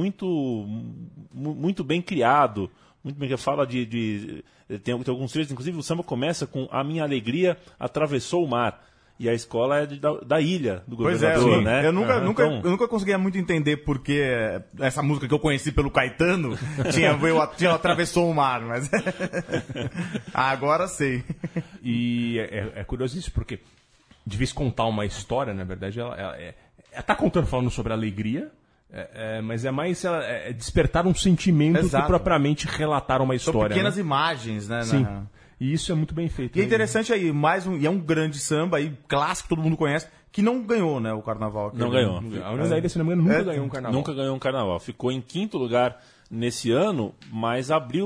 S5: muito bem criado, muito bem que fala tem alguns trechos, inclusive o samba começa com "A minha alegria atravessou o mar", e a escola é da ilha do
S3: Pois
S5: governador,
S3: sim.
S5: né?
S3: Eu nunca
S5: Então,
S3: conseguia muito entender porque essa música que eu conheci pelo Caetano tinha atravessou o mar, mas agora sei.
S2: E é curioso isso, porque de vez contar uma história, na verdade, ela tá falando sobre alegria, mas é mais despertar um sentimento
S3: Exato.
S2: que propriamente relatar uma
S3: São
S2: história.
S3: pequenas
S2: né?
S3: imagens, né?
S2: Sim. E isso é muito bem feito.
S3: E é
S2: né?
S3: interessante aí, e é um grande samba aí, clássico, todo mundo conhece, que não ganhou, né, o carnaval.
S5: Não ganhou.
S2: A União da Ilha, se não me engano, nunca ganhou um carnaval.
S5: Nunca ganhou um carnaval. Ficou em 5º lugar nesse ano, mas abriu...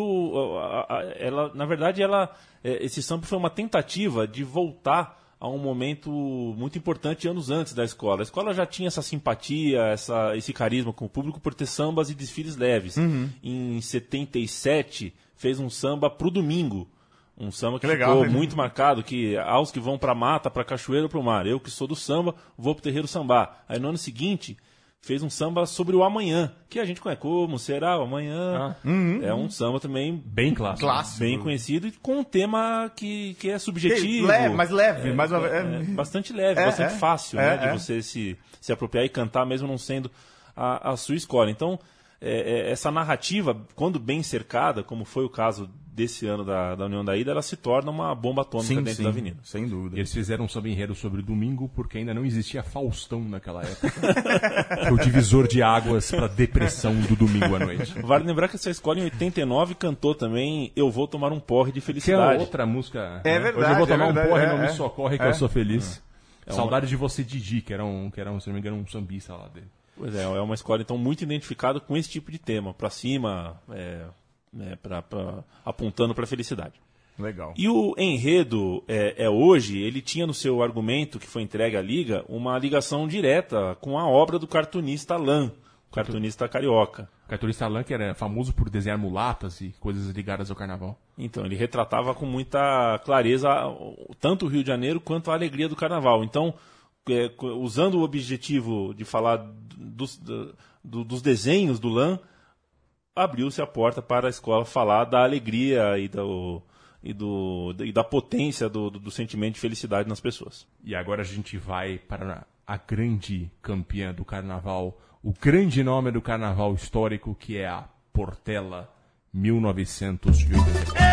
S5: na verdade, esse samba foi uma tentativa de voltar a um momento muito importante anos antes da escola. A escola já tinha essa simpatia, esse carisma com o público por ter sambas e desfiles leves. Em 77, fez um samba pro domingo. Um samba que
S3: legal,
S5: ficou
S3: né?
S5: muito marcado, que aos que vão pra mata, pra cachoeira ou pro mar. Eu que sou do samba, vou pro terreiro sambar. Aí no ano seguinte, fez um samba sobre o amanhã, que a gente conhece como será o amanhã. É um samba também
S2: Bem clássico.
S3: Clássico.
S5: bem conhecido e com um tema que é subjetivo.
S3: Mais leve,
S5: Bastante leve, bastante fácil, né, de você se apropriar e cantar, mesmo não sendo a sua escola. Então, essa narrativa, quando bem cercada, como foi o caso desse ano da União da Ilha, ela se torna uma bomba atômica dentro da avenida.
S3: Sem dúvida.
S2: Eles fizeram um samba enredo sobre domingo porque ainda não existia Faustão naquela época. Foi o divisor de águas para depressão do domingo à noite.
S5: Vale lembrar que essa escola em 89 cantou também Eu Vou Tomar um Porre de
S2: Que é
S5: Felicidade.
S2: outra música.
S3: É
S2: né?
S3: verdade,
S2: Hoje eu vou tomar
S3: é verdade,
S2: um porre, não me
S3: é.
S2: socorre que eu sou feliz. Saudade de você, Didi, que era um, se não me engano, um sambista lá dele.
S5: Pois é uma escola então muito identificada com esse tipo de tema, pra cima, apontando pra felicidade.
S3: Legal.
S5: E o enredo hoje, ele tinha no seu argumento, que foi entregue à Liga, uma ligação direta com a obra do cartunista Alain, o cartunista carioca.
S2: O cartunista Alain, que era famoso por desenhar mulatas e coisas ligadas ao carnaval.
S5: Então, ele retratava com muita clareza tanto o Rio de Janeiro quanto a alegria do carnaval. Então, usando o objetivo de falar dos desenhos do Alain, abriu-se a porta para a escola falar da alegria e da potência do sentimento de felicidade nas pessoas.
S2: E agora a gente vai para a grande campeã do carnaval, o grande nome do carnaval histórico, que é a Portela 1983.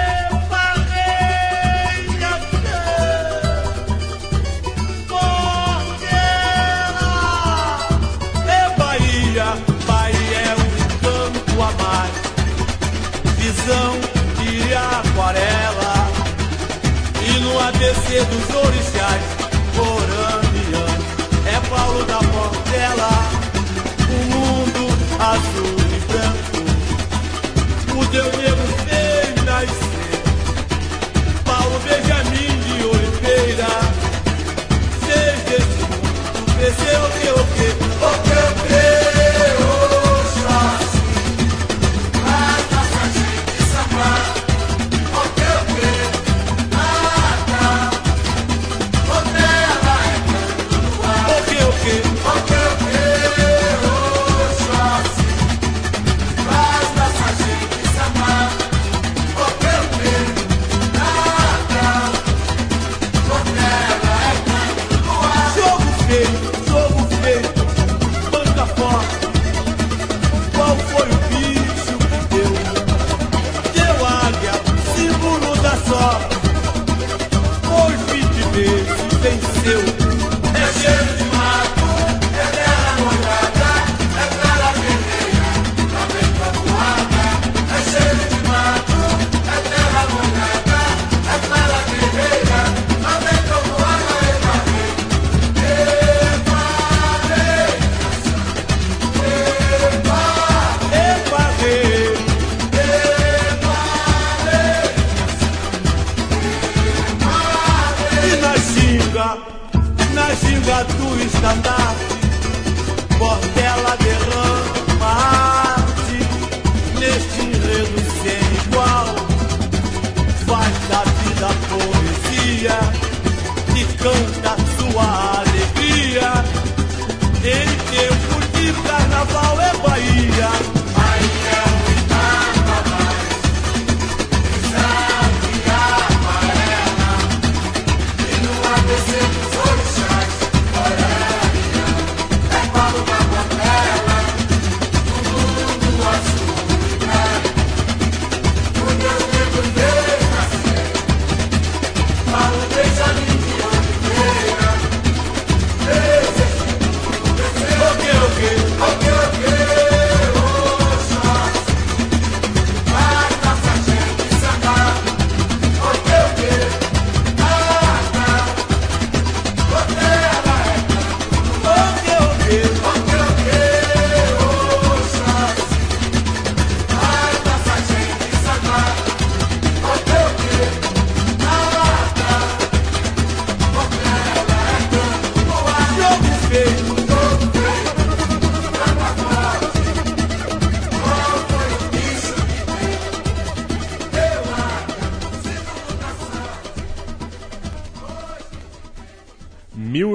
S8: Bahia é um canto a mais, visão de aquarela, e no ABC dos orixás, coranianos, é Paulo da Portela, o mundo azul e branco, o Deus negro fez nascer, Paulo Benjamin de Oliveira, fez desse mundo crescer o que, o que.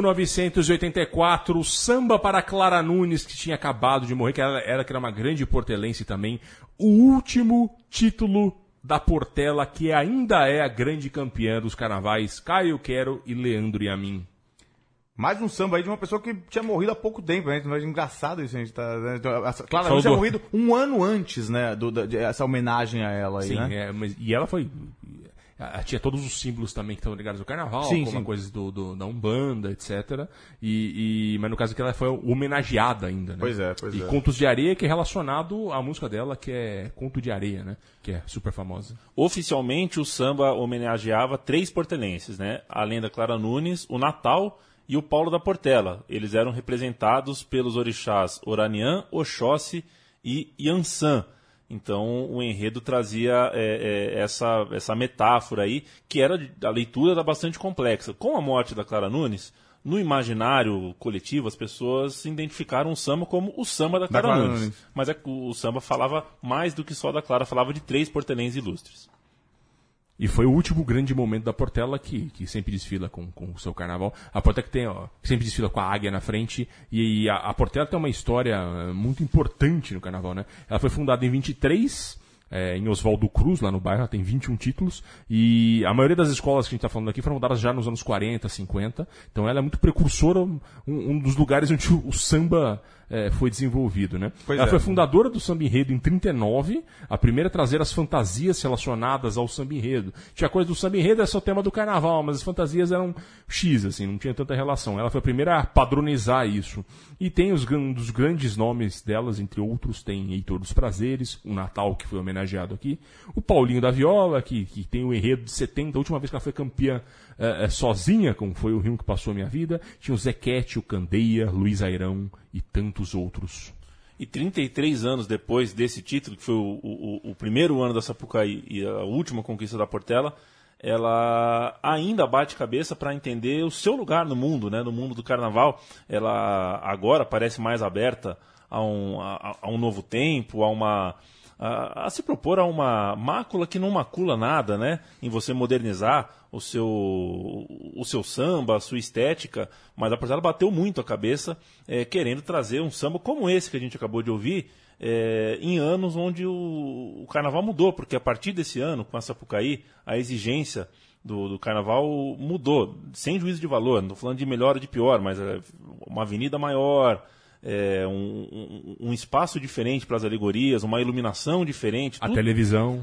S2: 1984, Samba para Clara Nunes, que tinha acabado de morrer, que era uma grande portelense também. O último título da Portela, que ainda é a grande campeã dos carnavais, Caio Quero e Leandro Yamin.
S3: Mais um samba aí de uma pessoa que tinha morrido há pouco tempo, né? Mas engraçado isso, a gente tá... Clara Nunes tinha morrido um ano antes, né? Essa homenagem a ela aí,
S2: sim,
S3: né?
S2: E ela foi... Tinha todos os símbolos também que estão ligados ao carnaval,
S3: Sim,
S2: como
S3: sim.
S2: coisas da Umbanda, etc. Mas no caso que ela foi homenageada ainda, né?
S3: Pois é.
S2: E Contos de Areia, que é relacionado à música dela, que é Conto de Areia, né? Que é super famosa.
S5: Oficialmente, o samba homenageava 3 portelenses, né? Além da Clara Nunes, o Natal e o Paulo da Portela. Eles eram representados pelos orixás Oranian, Oxóssi e Yansan. Então, o enredo trazia essa metáfora aí, que a leitura era bastante complexa. Com a morte da Clara Nunes, no imaginário coletivo, as pessoas se identificaram o samba como o samba da Clara Nunes. Mas o samba falava mais do que só da Clara, falava de 3 portelenses ilustres.
S2: E foi o último grande momento da Portela, que sempre desfila com o seu carnaval. A Portela que sempre desfila com a águia na frente. E a Portela tem uma história muito importante no carnaval, né? Ela foi fundada em 23, em Oswaldo Cruz, lá no bairro. Ela tem 21 títulos. E a maioria das escolas que a gente está falando aqui foram fundadas já nos anos 40, 50. Então ela é muito precursora, um dos lugares onde o samba... foi desenvolvido, né? Ela foi fundadora do Samba Enredo em 39, a primeira a trazer as fantasias relacionadas ao Samba Enredo. Tinha coisa do Samba Enredo, era só o tema do carnaval, mas as fantasias eram X, assim, não tinha tanta relação. Ela foi a primeira a padronizar isso. E tem um dos grandes nomes delas, entre outros, tem Heitor dos Prazeres, o Natal, que foi homenageado aqui, o Paulinho da Viola, que tem o enredo de 70, a última vez que ela foi campeã sozinha, como foi o Rio que Passou a Minha Vida, tinha o Zequete, o Candeia, Luiz Airão e tantos outros.
S5: E 33 anos depois desse título, que foi o primeiro ano da Sapucaí e a última conquista da Portela, ela ainda bate cabeça para entender o seu lugar no mundo, né? No mundo do carnaval. Ela agora parece mais aberta a um novo tempo, a se propor a uma mácula que não macula nada, né? Em você modernizar o seu samba, a sua estética, mas a Portela bateu muito a cabeça querendo trazer um samba como esse que a gente acabou de ouvir, em anos onde o carnaval mudou, porque a partir desse ano, com a Sapucaí, a exigência do carnaval mudou, sem juízo de valor, não estou falando de melhor ou de pior, mas uma avenida maior, um espaço diferente para as alegorias, uma iluminação diferente.
S2: A televisão.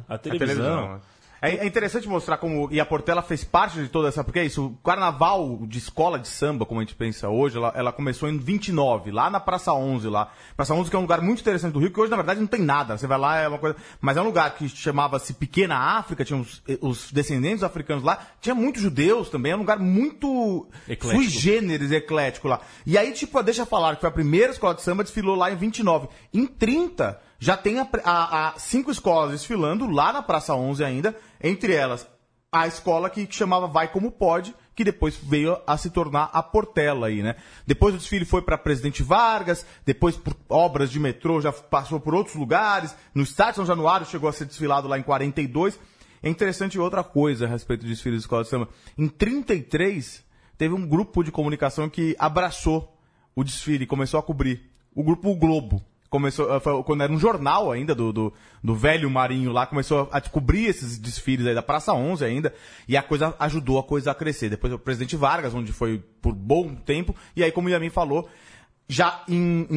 S3: É interessante mostrar como... E a Portela fez parte de toda essa... Porque é isso, o carnaval de escola de samba, como a gente pensa hoje, ela começou em 29, lá na Praça 11, lá. Praça 11 que é um lugar muito interessante do Rio, que hoje, na verdade, não tem nada. Você vai lá, é uma coisa... Mas é um lugar que chamava-se Pequena África, tinha os descendentes africanos lá, tinha muitos judeus também, é um lugar muito...
S2: eclético.
S3: Sui generis, eclético lá. E aí, tipo, deixa eu falar que foi a primeira escola de samba, desfilou lá em 29. Em 30... já tem 5 escolas desfilando lá na Praça 11 ainda, entre elas a escola que chamava Vai Como Pode, que depois veio a se tornar a Portela aí, né? Depois o desfile foi para Presidente Vargas, depois por obras de metrô já passou por outros lugares, no Estádio São Januário chegou a ser desfilado lá em 42. É interessante outra coisa a respeito do desfile da escola de samba. Em 33, teve um grupo de comunicação que abraçou o desfile, começou a cobrir. O grupo O Globo. Começou, quando era um jornal ainda do velho Marinho lá, começou a cobrir esses desfiles aí da Praça 11 ainda, e a coisa ajudou a coisa a crescer. Depois o Presidente Vargas, onde foi por bom tempo, e aí, como o Yamin falou, já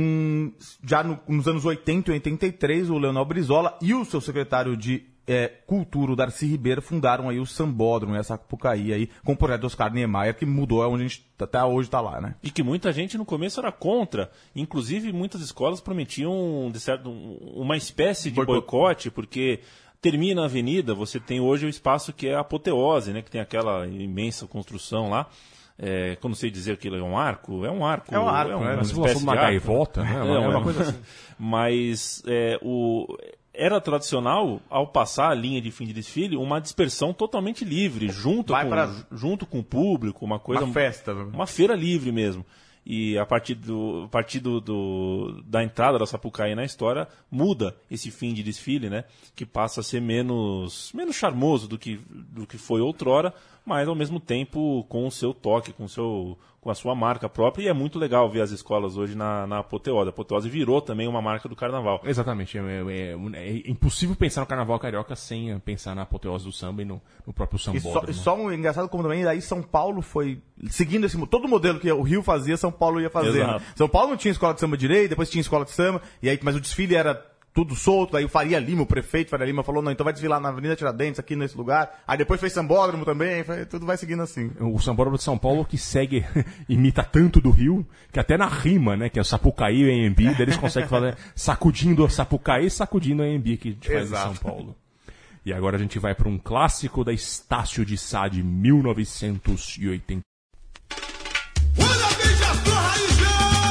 S3: nos anos 80 e 83, o Leonel Brizola e o seu secretário de Cultura, o Darcy Ribeiro, fundaram aí o Sambódromo, essa Sapucaí aí, com o projeto do Oscar Niemeyer, que mudou, é onde a gente até hoje está lá, né?
S5: E que muita gente no começo era contra. Inclusive, muitas escolas prometiam, de certo, uma espécie de boicote, porque termina a avenida, você tem hoje o espaço que é a apoteose, né? Que tem aquela imensa construção lá. Como sei dizer que é um arco? É um arco.
S3: É um arco,
S2: uma espécie de uma gaivota, né? Uma coisa assim.
S5: Mas era tradicional, ao passar a linha de fim de desfile, uma dispersão totalmente livre, junto com o público, uma coisa...
S3: Uma festa.
S5: Uma feira livre mesmo. E a partir da entrada da Sapucaí na história, muda esse fim de desfile, né? Que passa a ser menos charmoso do que foi outrora, mas ao mesmo tempo com o seu toque, com a sua marca própria, e é muito legal ver as escolas hoje na Apoteose. A Apoteose virou também uma marca do carnaval.
S2: Exatamente. É impossível pensar no carnaval carioca sem pensar na apoteose do samba e no próprio sambódromo.
S3: E só um engraçado como também, daí São Paulo foi seguindo todo o modelo que o Rio fazia, São Paulo ia fazer.
S5: Exato.
S3: Né? São Paulo não tinha escola de samba direito, depois tinha escola de samba, mas o desfile era tudo solto, aí o Faria Lima, o prefeito Faria Lima, falou, não, então vai desfilar na Avenida Tiradentes, aqui nesse lugar. Aí depois fez sambódromo também, tudo vai seguindo assim.
S2: O sambódromo de São Paulo que segue, imita tanto do Rio, que até na rima, né, que é o Sapucaí e o Anhembi, eles conseguem fazer sacudindo o Sapucaí e sacudindo o Anhembi que a gente faz
S3: Exato.
S2: em São Paulo. E agora a gente vai para um clássico da Estácio de Sá de 1980.
S4: Olha, beija-flor, raízes!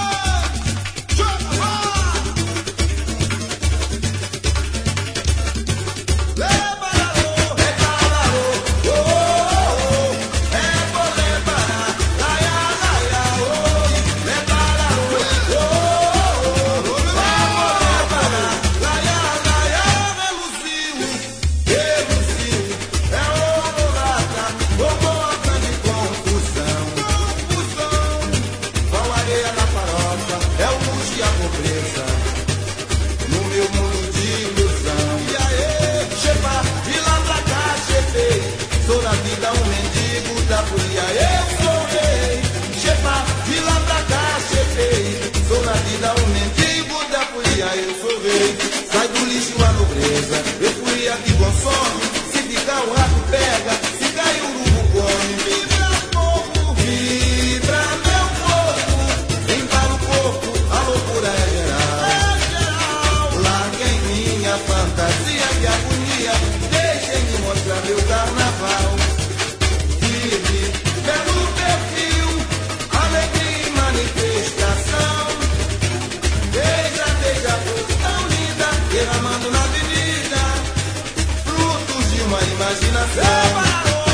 S8: Sai do lixo a nobreza, eu fui aqui consome. Se ficar o rato pega, se cair o urubu come. Vibra povo, vibra meu povo. Embala o corpo, a loucura é geral. Larguem minha fantasia de agonia, deixem-me mostrar meu carnaval. Vive pelo perfil, alegria e manifestação. Beija a flor tão linda, derramando na avenida, frutos de uma imaginação.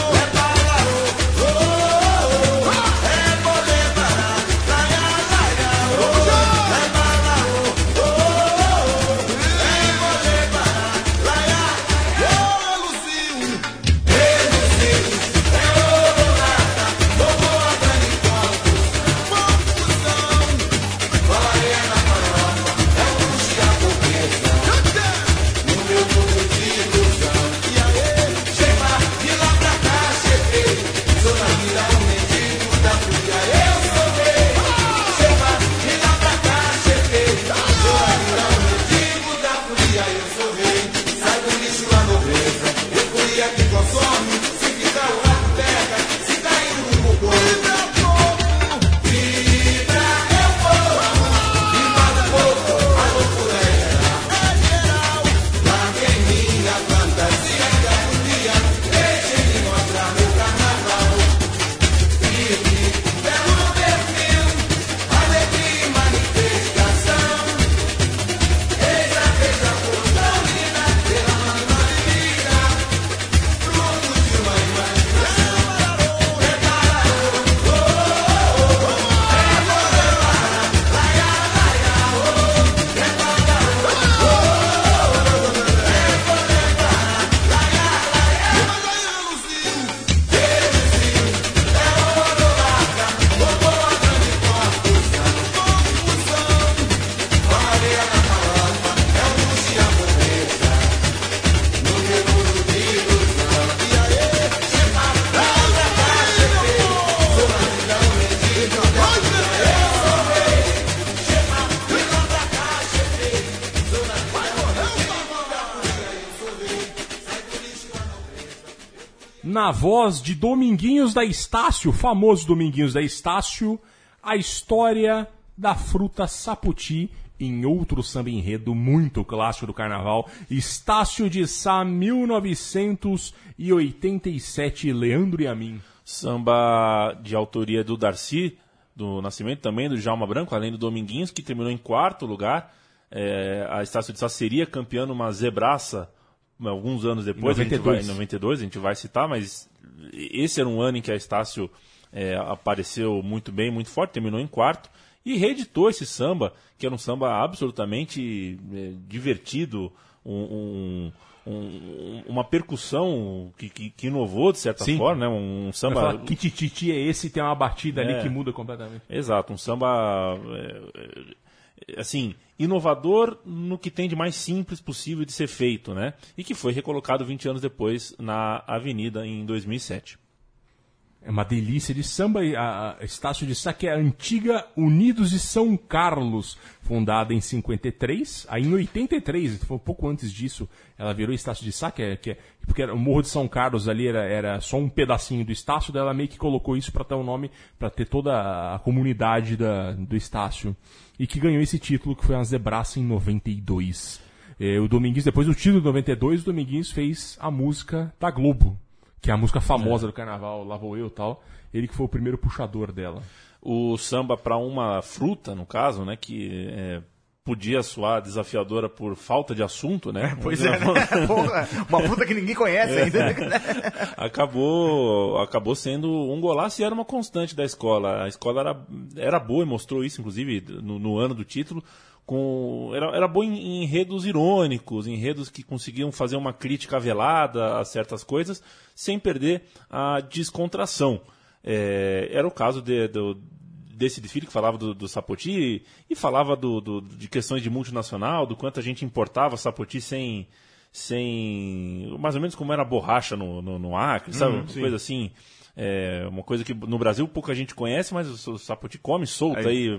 S2: Na voz de Dominguinhos da Estácio, famoso Dominguinhos da Estácio, a história da fruta saputi em outro samba enredo muito clássico do carnaval, Estácio de Sá, 1987, Leandro e Amin.
S5: Samba de autoria do Darcy, do Nascimento, também do Djalma Branco, além do Dominguinhos, que terminou em 4º lugar. A Estácio de Sá seria campeã numa zebraça alguns anos depois, em 92 a gente vai citar, mas esse era um ano em que a Estácio apareceu muito bem, muito forte, terminou em 4º e reeditou esse samba, que era um samba absolutamente divertido, uma percussão que inovou de certa
S2: Sim.
S5: forma, né? Um samba.
S2: Que tititi é esse? Tem uma batida ali que muda completamente.
S5: Exato, um samba assim, inovador no que tem de mais simples possível de ser feito, né? E que foi recolocado 20 anos depois na Avenida em 2007.
S2: É uma delícia de samba. A Estácio de Sá, que é a antiga Unidos de São Carlos, fundada em 53. Aí em 83, foi um pouco antes disso, ela virou Estácio de Sá, porque o Morro de São Carlos ali era só um pedacinho do Estácio, daí ela meio que colocou isso para ter um nome, para ter toda a comunidade do Estácio. E que ganhou esse título, que foi a Zebraça em 92. O Dominguinhos, depois do título de 92, o Dominguinhos fez a música da Globo, que é a música famosa do carnaval, Lá Vou Eu e tal. Ele que foi o primeiro puxador dela.
S5: O samba para uma fruta, no caso, né, que podia soar desafiadora por falta de assunto, né?
S3: Pois é, né? Porra, uma fruta que ninguém conhece ainda.
S5: Acabou sendo um golaço e era uma constante da escola. A escola era boa e mostrou isso, inclusive, no ano do título. Era boa em enredos irônicos, enredos que conseguiam fazer uma crítica velada a certas coisas, sem perder a descontração. Era o caso desse desfile que falava do Sapoti e falava de questões de multinacional, do quanto a gente importava Sapoti sem mais ou menos como era a borracha no Acre, sabe? Uma coisa assim. Uma coisa que no Brasil pouca gente conhece, mas o Sapoti come solto aí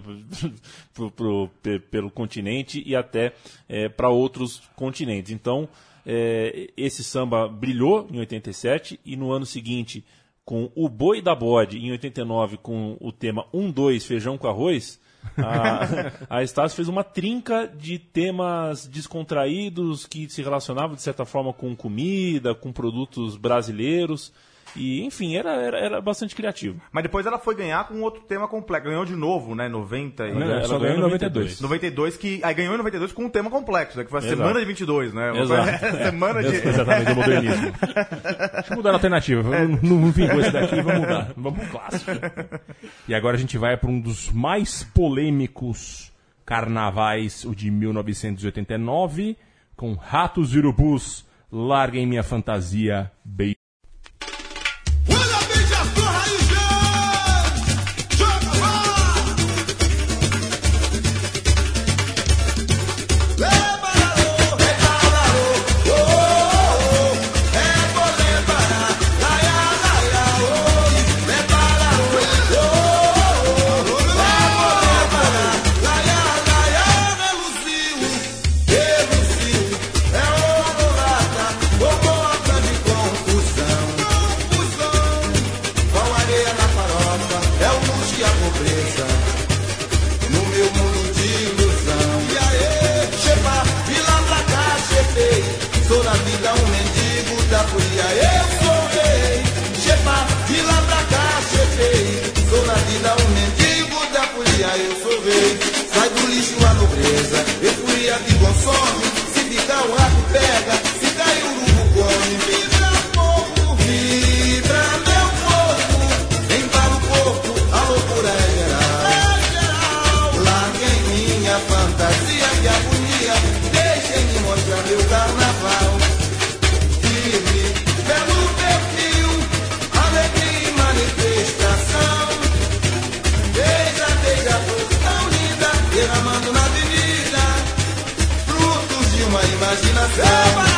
S5: pelo continente e até para outros continentes. Então, esse samba brilhou em 87 e no ano seguinte, com o Boi da Bode, em 89, com o tema 1-2, feijão com arroz, a Estácio fez uma trinca de temas descontraídos que se relacionavam de certa forma com comida, com produtos brasileiros. E, enfim, era bastante criativo.
S3: Mas depois ela foi ganhar com outro tema complexo. Ganhou de novo, né? 90 e...
S2: Ela só ganhou em 92.
S3: 92, aí ganhou em 92 com um tema complexo, né? Que foi a
S5: Exato.
S3: Semana de 22, né?
S5: Exato.
S3: Semana de...
S2: Exatamente, o modernismo. Deixa eu mudar a alternativa. Não vingou esse daqui, vamos mudar. Vamos pro clássico. E agora a gente vai para um dos mais polêmicos carnavais, o de 1989, com Ratos e Urubus, Larguem Minha Fantasia, Beijo.
S4: Olha, beija-flor raizão, joga lá. Rebalou, rebalou, oh, oh, oh, reboleba, laia, laia, oh, rebalou, oh, oh, oh, reboleba, laia, laia, reluziu, é olorata, boca de confusão. Qual areia na farofa, é o luxo e a pobreza, no meu mundo de ilusão. E aê, chepa, de lá pra cá, chepei, sou na vida um mendigo da folia, eu sou rei. Chepa, de lá pra cá, chepei, sou na vida um mendigo da folia, eu sou rei. Sai do lixo a nobreza, eu fui a que consome, se ficar o rato pega, se cair o urubu come. Vibra povo, vibra meu corpo, embala o corpo, a loucura é geral. Larguem minha fantasia de agonia, deixem-me mostrar meu carnaval. Firme, pelo perfil, alegria e manifestação. Beija, beija, flor tão linda, derramando na avenida, frutos de uma imaginação.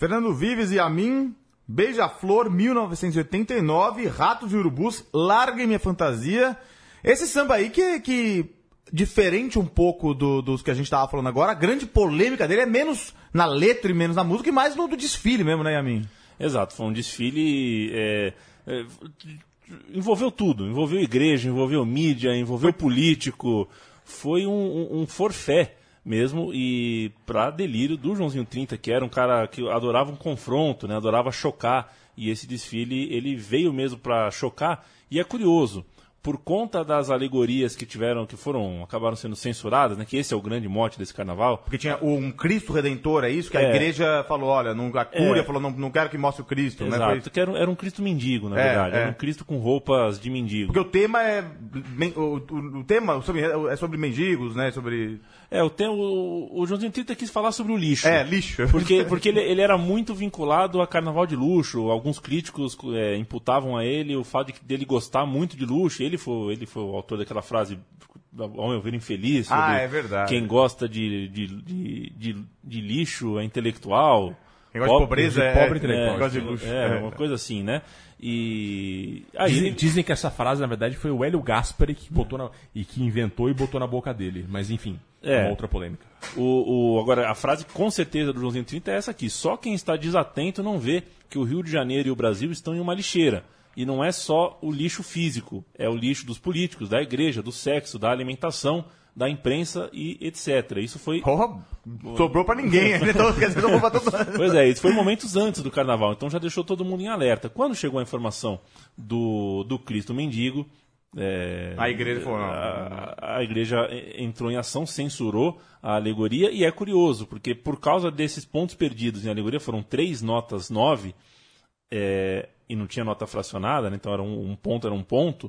S3: Fernando Vives e a mim, Beija-Flor, 1989, Ratos e Urubus, Larguem Minha Fantasia. Esse samba aí que diferente um pouco dos que a gente tava falando agora, a grande polêmica dele é menos na letra e menos na música e mais no do desfile mesmo, né, Yamin?
S5: Exato, foi um desfile... envolveu tudo, envolveu igreja, envolveu mídia, envolveu político, foi um forfé mesmo, e para delírio do Joãozinho 30, que era um cara que adorava um confronto, né, adorava chocar, e esse desfile ele veio mesmo para chocar, e é curioso, por conta das alegorias que acabaram sendo censuradas, né, que esse é o grande mote desse carnaval.
S3: Porque tinha um Cristo Redentor, é isso? Que a igreja falou, olha, a Cúria falou, não quero que mostre o Cristo.
S5: Exato,
S3: né?
S5: que era um Cristo mendigo, na verdade. Era um Cristo com roupas de mendigo.
S3: Porque o tema é... O tema é sobre mendigos, né? Sobre...
S5: O Joãozinho 30 quis falar sobre o lixo.
S3: Lixo.
S5: Porque ele era muito vinculado a carnaval de luxo. Alguns críticos imputavam a ele o fato dele gostar muito de luxo. Ele foi o autor daquela frase, ao meu ver, infeliz.
S3: É verdade.
S5: Quem gosta de lixo é intelectual.
S3: Quem gosta de pobreza é
S2: pobre intelectual.
S3: Gosta de luxo.
S5: Uma coisa assim, né? E
S2: dizem que essa frase, na verdade, foi o Hélio Gaspari que que inventou e botou na boca dele. Mas, enfim, uma outra polêmica.
S5: Agora, a frase com certeza do Joãozinho 30 é essa aqui. Só quem está desatento não vê que o Rio de Janeiro e o Brasil estão em uma lixeira. E não é só o lixo físico, é o lixo dos políticos, da igreja, do sexo, da alimentação, da imprensa e etc. Isso foi...
S3: sobrou pra ninguém, então quer dizer, sobrou pra todo mundo.
S5: Pois é, isso foi momentos antes do carnaval, então já deixou todo mundo em alerta. Quando chegou a informação do Cristo Mendigo...
S3: a igreja foi...
S5: A igreja entrou em ação, censurou a alegoria, e é curioso, porque por causa desses pontos perdidos em alegoria, foram 3 notas 9, e não tinha nota fracionada, né? Então era um ponto,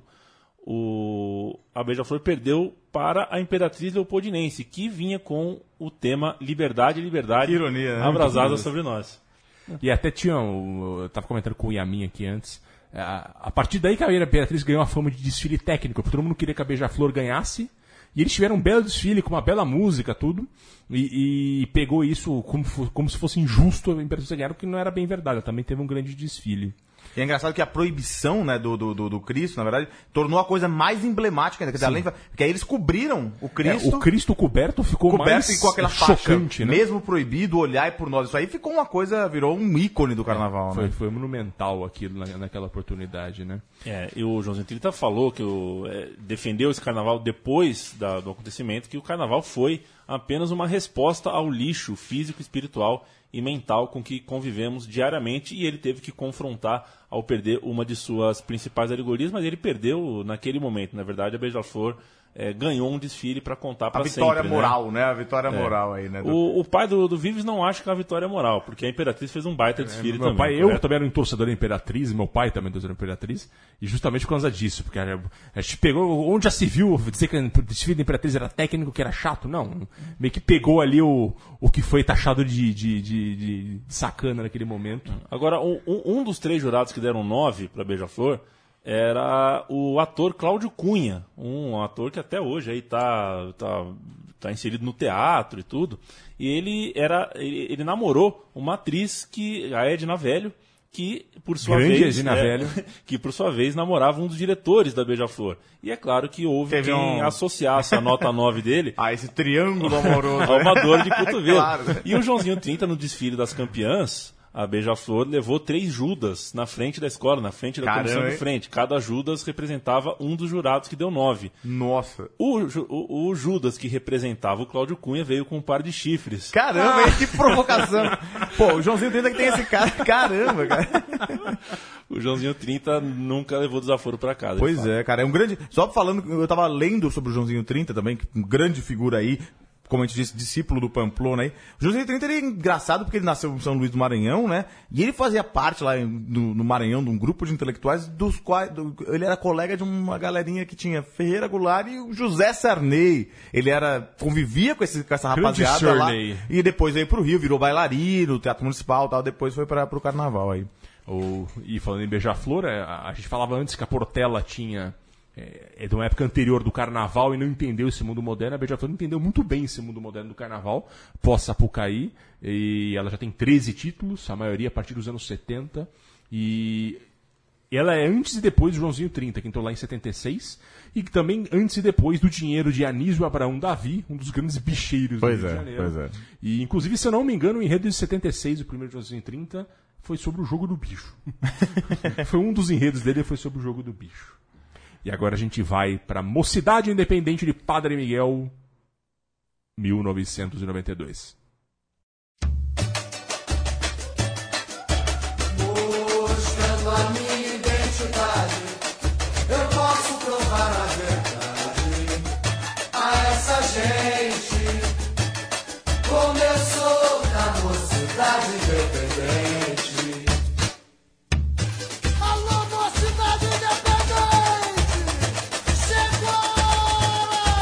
S5: a Beija-Flor perdeu para a Imperatriz Leopoldinense, que vinha com o tema Liberdade, Liberdade,
S3: ironia, né?
S5: abrasada sobre nós.
S2: E até eu estava comentando com o Yamin aqui antes, a partir daí que a Imperatriz ganhou a fama de desfile técnico, porque todo mundo queria que a Beija-Flor ganhasse, e eles tiveram um belo desfile, com uma bela música, tudo, e pegou isso como se fosse injusto a Imperatriz ganhar, o que não era bem verdade, ela também teve um grande desfile.
S3: E é engraçado que a proibição, né, do Cristo, na verdade, tornou a coisa mais emblemática ainda. Quer dizer, porque aí eles cobriram o Cristo.
S2: O Cristo coberto ficou mais
S3: e com aquela
S2: chocante,
S3: faixa,
S2: né?
S3: Mesmo proibido, olhar por nós. Isso aí ficou uma coisa, virou um ícone do carnaval, né?
S2: Foi monumental aquilo naquela oportunidade, né?
S5: E o Joãozinho 30 falou que defendeu esse carnaval depois do acontecimento, que o carnaval foi apenas uma resposta ao lixo físico, espiritual e mental com que convivemos diariamente, e ele teve que confrontar ao perder uma de suas principais alegorias, mas ele perdeu naquele momento. Na verdade, a Beija-Flor ganhou um desfile para contar para sempre.
S3: A vitória moral, né? A vitória moral aí, né?
S5: O pai do Vives não acha que é uma vitória moral, porque a Imperatriz fez um baita desfile também.
S2: Eu também era um torcedor da Imperatriz, meu pai também torcedor da Imperatriz, e justamente por causa disso, porque a gente pegou, onde já se viu dizer que o desfile da Imperatriz era técnico, que era chato, não, meio que pegou ali o que foi taxado de sacana naquele momento.
S5: Agora, um dos 3 jurados que deram 9 para Beija-Flor era o ator Cláudio Cunha, um ator que até hoje aí tá inserido no teatro e tudo. E ele namorou uma atriz, a Edna Velho, que por sua vez namorava um dos diretores da Beija-Flor. E é claro que houve quem associasse a nota 9 dele
S3: esse triângulo amoroso
S5: a uma dor de cotovelo.
S3: Claro.
S5: E o Joãozinho 30, no desfile das campeãs, a Beija-Flor levou 3 Judas na frente da escola, na frente da comissão de frente. Cada Judas representava um dos jurados que deu 9.
S3: Nossa.
S5: O Judas que representava o Cláudio Cunha veio com um par de chifres.
S3: Caramba, que provocação. Pô, o Joãozinho 30 que tem esse cara. Caramba, cara.
S5: O Joãozinho 30 nunca levou desaforo pra casa.
S3: Pois é, cara. É um grande... Só falando, eu tava lendo sobre o Joãozinho 30 também, que uma grande figura aí, como a gente disse, discípulo do Pamplona aí. O Joãozinho 30 ele é engraçado porque ele nasceu em São Luís do Maranhão, né? E ele fazia parte lá no Maranhão de um grupo de intelectuais dos quais... ele era colega de uma galerinha que tinha Ferreira Goulart e o José Sarney. Ele convivia com essa rapaziada lá. E depois veio pro Rio, virou bailarino, teatro municipal e tal. Depois foi pro carnaval aí.
S2: E falando em Beija-Flor, a gente falava antes que a Portela tinha é de uma época anterior do carnaval e não entendeu esse mundo moderno. A Beija-Flor entendeu muito bem esse mundo moderno do carnaval, pós-Sapucaí, e ela já tem 13 títulos, a maioria a partir dos anos 70, e ela é antes e depois do Joãozinho 30, que entrou lá em 76, e também antes e depois do dinheiro de Anísio Abraão Davi, um dos grandes bicheiros do Rio de Janeiro.
S3: Pois é.
S2: E, inclusive, se eu não me engano, o enredo de 76, o primeiro Joãozinho 30, foi sobre o jogo do bicho. Foi um dos enredos dele, foi sobre o jogo do bicho. E agora a gente vai para Mocidade Independente de Padre Miguel, 1992.
S8: Mostrando a minha identidade, eu posso provar a verdade a essa gente. Como eu sou da Mocidade Independente. Alô, Mocidade Independente, chegou!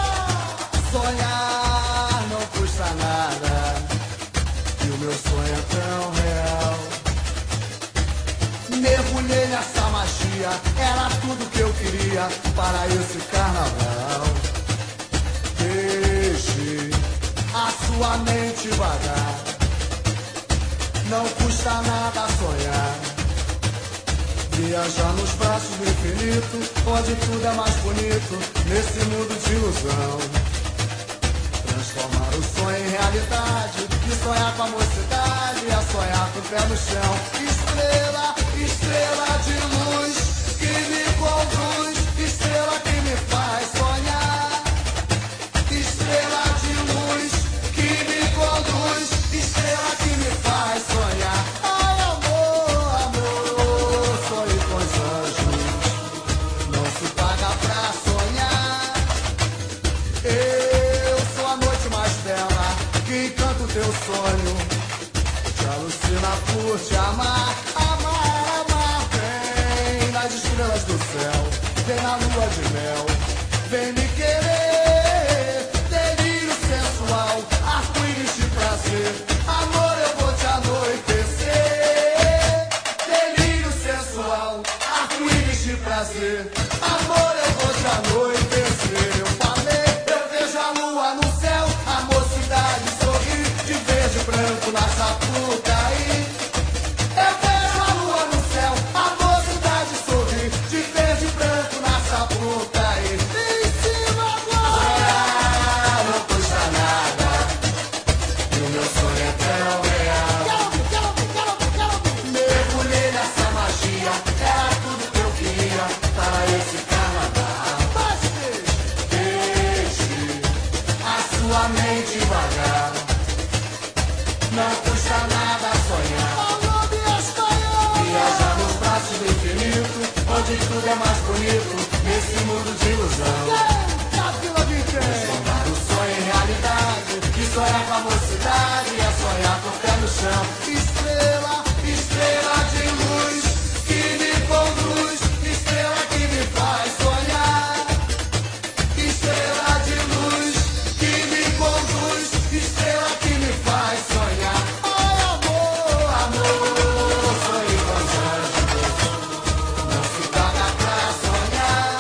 S8: Sonhar não custa nada, e o meu sonho é tão real. Mergulhei nessa magia, era tudo que eu queria para esse carnaval. Deixe a sua mente vagar, não custa nada sonhar. Viajar nos braços do infinito, onde tudo é mais bonito, nesse mundo de ilusão. Transformar o sonho em realidade, e sonhar com a mocidade, é sonhar com o pé no chão. Estrela, estrela de luz, que me conduz, estrela que me faz sonhar. Estrela de luz, que me conduz, estrela que me faz sonhar. Ai, amor, amor, sonho com os anjos, não se paga pra sonhar. Eu sou a noite mais bela, que encanta o teu sonho, te alucina por te amar. Amar, amar, vem nas estrelas do céu, vem na lua de mel, vem me querer, delírio sensual, arco-íris de prazer, amor eu vou te anoitecer. Delírio sensual, arco-íris de prazer, amor eu vou te anoitecer. Eu falei, eu vejo a lua no céu, a mocidade sorri, de verde e branco na Sapucaí. Eu vejo a lua no céu, a mocidade sorri, de verde e branco na Sapucaí. Em cima agora! Sonhar não custa nada, e o meu sonho é tão real. Quero ouvir. Mergulhei nessa magia, era tudo que eu queria para esse carnaval. Deixe a sua mente vagar, não custa nada sonhar. Viajar nos braços do infinito, onde tudo é mais bonito, nesse mundo de ilusão. Transformar o sonho em realidade, e sonhar com a mocidade, é sonhar com o pé no chão. Estrela, estrela de luz, que me conduz, estrela que me faz sonhar. Estrela de luz, que me conduz, estrela que me faz sonhar. Ai, amor, amor, sonho com os anjos, não se paga pra sonhar.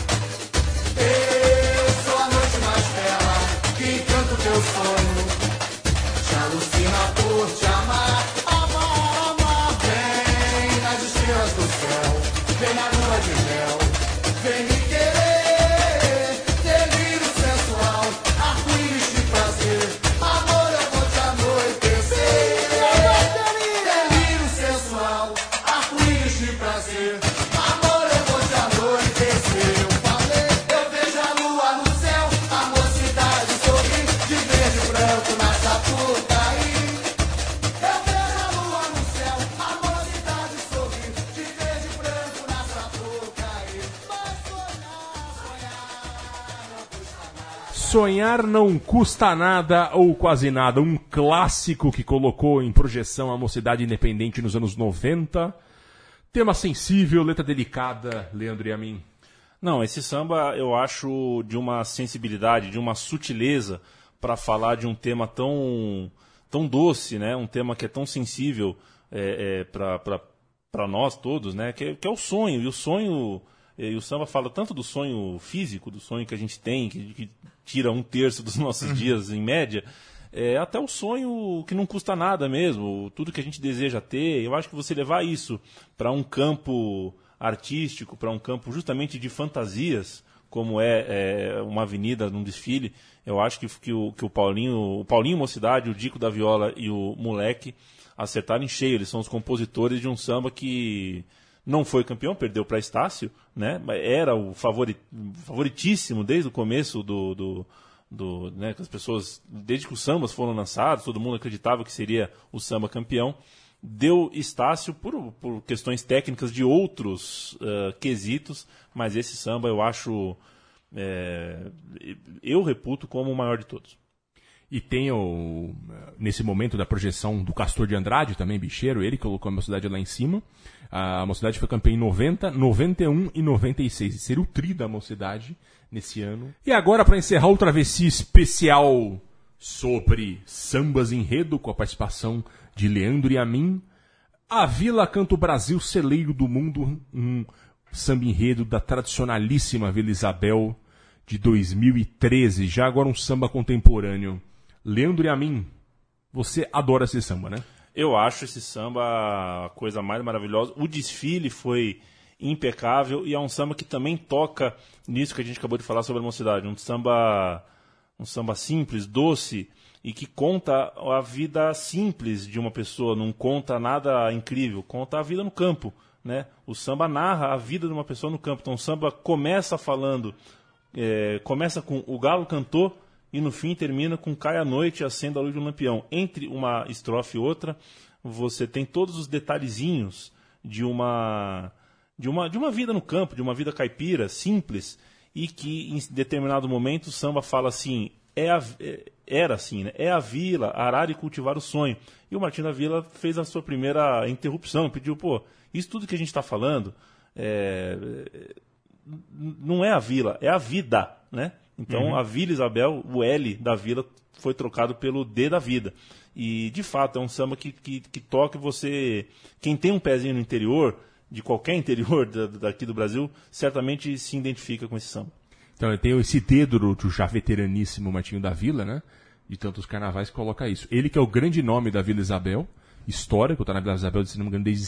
S8: Eu sou a noite mais bela, que encanta o teu sonho, te alucina por te amar. Amar, amar, vem nas estrelas do céu, vem na lua de mel, vem me querer, delírio sensual, arco-íris de prazer, amor eu vou te anoitecer. Delírio sensual, arco-íris de prazer, amor eu vou te anoitecer. Eu falei, eu vejo a lua no céu, a mocidade sorri, de verde e branco na Sapucaí. Eu vejo a lua no céu, a mocidade sorri, de verde e branco na Sapucaí. Mas sonhar não custa nada.
S2: Sonhar não custa nada ou quase nada. Um clássico que colocou em projeção a Mocidade Independente nos anos 90. Tema sensível, letra delicada, Leandro e a mim.
S5: Não, esse samba eu acho de uma sensibilidade, de uma sutileza para falar de um tema tão doce, né? Um tema que é tão sensível para nós todos, né? Que é o sonho. E o sonho E o samba fala tanto do sonho físico, do sonho que a gente tem, que tira 1/3 dos nossos dias em média, até o sonho que não custa nada mesmo, tudo que a gente deseja ter. Eu acho que você levar isso para um campo artístico, para um campo justamente de fantasias, como é uma avenida num desfile, eu acho que o Paulinho Mocidade, o Dico da Viola e o Moleque acertaram em cheio. Eles são os compositores de um samba que não foi campeão, perdeu para Estácio, né? Era o favoritíssimo desde o começo né, que as pessoas, desde que os sambas foram lançados, todo mundo acreditava que seria o samba campeão. Deu Estácio por questões técnicas de outros quesitos, mas esse samba eu acho, eu reputo como o maior de todos.
S2: E tem nesse momento da projeção do Castor de Andrade, também bicheiro, ele colocou a Mocidade lá em cima. A Mocidade foi campeã em 90, 91 e 96. E seria o tri da Mocidade nesse ano. E agora, para encerrar o Travessia especial sobre sambas enredo, com a participação de Leandro e a mim, a Vila Canto Brasil, celeiro do mundo, um samba enredo da tradicionalíssima Vila Isabel de 2013, já agora um samba contemporâneo. Leandro e a mim, você adora esse samba, né?
S5: Eu acho esse samba a coisa mais maravilhosa. O desfile foi impecável e é um samba que também toca nisso que a gente acabou de falar sobre a Mocidade. Um samba simples, doce e que conta a vida simples de uma pessoa, não conta nada incrível, conta a vida no campo, né? O samba narra a vida de uma pessoa no campo. Então o samba começa falando, começa com o galo cantou e no fim termina com cai a noite e acenda a luz de um lampião. Entre uma estrofe e outra, você tem todos os detalhezinhos de uma vida no campo, de uma vida caipira, simples, e que em determinado momento o samba fala assim, era assim, né? É a vila, arar e cultivar o sonho. E o Martim da Vila fez a sua primeira interrupção, pediu, isso tudo que a gente está falando não é a vila, é a vida, né? Então, a Vila Isabel, o L da Vila foi trocado pelo D da vida. E, de fato, é um samba que toca você... Quem tem um pezinho no interior, de qualquer interior daqui do Brasil, certamente se identifica com esse samba.
S2: Então, eu tenho esse dedo do já veteraníssimo Martinho da Vila, né? De tantos carnavais que coloca isso. Ele que é o grande nome da Vila Isabel, histórico, está na Vila Isabel, se não me engano, desde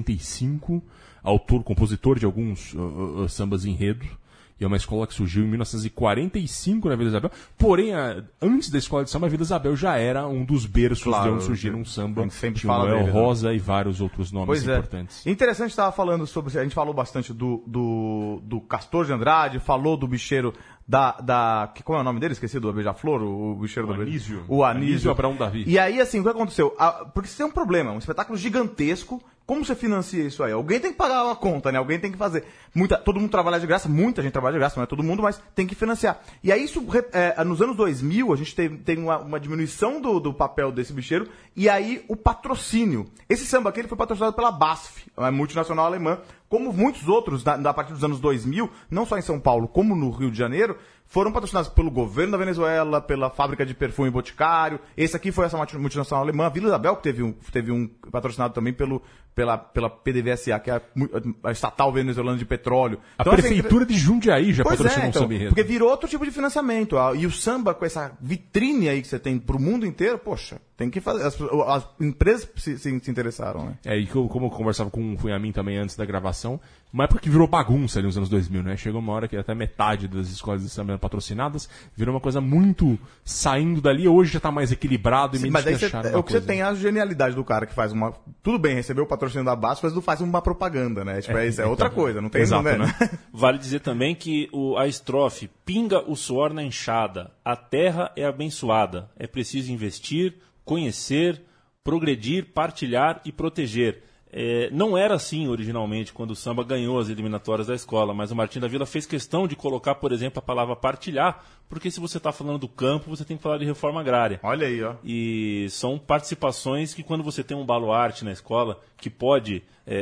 S2: 65, autor, compositor de alguns sambas enredo. E é uma escola que surgiu em 1945 na Vila Isabel. Porém, antes da escola de samba, a Vila Isabel já era um dos berços de onde surgiram um samba. Tinha o Noel Rosa e vários outros nomes importantes.
S3: Interessante, estava falando sobre... A gente falou bastante do Castor de Andrade, falou do bicheiro como é o nome dele? Esqueci, do Beija-Flor, o bicheiro do
S2: Anísio.
S3: O Anísio
S2: Abraão Davi.
S3: E aí, assim, o que aconteceu? Porque você tem um problema, um espetáculo gigantesco. Como você financia isso aí? Alguém tem que pagar uma conta, né? Alguém tem que fazer. Todo mundo trabalha de graça, muita gente trabalha de graça, não é todo mundo, mas tem que financiar. E aí, nos anos 2000, a gente tem uma diminuição do papel desse bicheiro, e aí o patrocínio. Esse samba aqui ele foi patrocinado pela BASF, uma multinacional alemã, como muitos outros, a partir dos anos 2000, não só em São Paulo, como no Rio de Janeiro, foram patrocinados pelo governo da Venezuela, pela fábrica de perfume Boticário. Esse aqui foi essa multinacional alemã. A Vila Isabel, que teve um patrocinado também pela PDVSA, que é a estatal venezuelana de petróleo.
S2: Então, a prefeitura de Jundiaí já patrocinou um samba enredo.
S3: Porque virou outro tipo de financiamento. E o samba, com essa vitrine aí que você tem pro mundo inteiro, poxa, tem que fazer. As empresas se interessaram, né?
S2: E como eu conversava com o Cunhamin também antes da gravação, uma época que virou bagunça ali nos anos 2000, né? Chegou uma hora que até metade das escolas de samba eram patrocinadas, virou uma coisa muito saindo dali, hoje já tá mais equilibrado e menos
S3: fechado. É o que você tem a genialidade do cara que faz uma... Tudo bem, recebeu o patrocínio da BASF, mas não faz uma propaganda, né? Isso é outra coisa, não tem...
S2: Exato,
S3: né?
S5: Vale dizer também que a estrofe, pinga o suor na enxada, a terra é abençoada, é preciso investir, conhecer, progredir, partilhar e proteger. Não era assim originalmente quando o samba ganhou as eliminatórias da escola, mas o Martim da Vila fez questão de colocar, por exemplo, a palavra partilhar, porque se você está falando do campo, você tem que falar de reforma agrária.
S3: Olha aí, ó.
S5: E são participações que quando você tem um baluarte na escola, que pode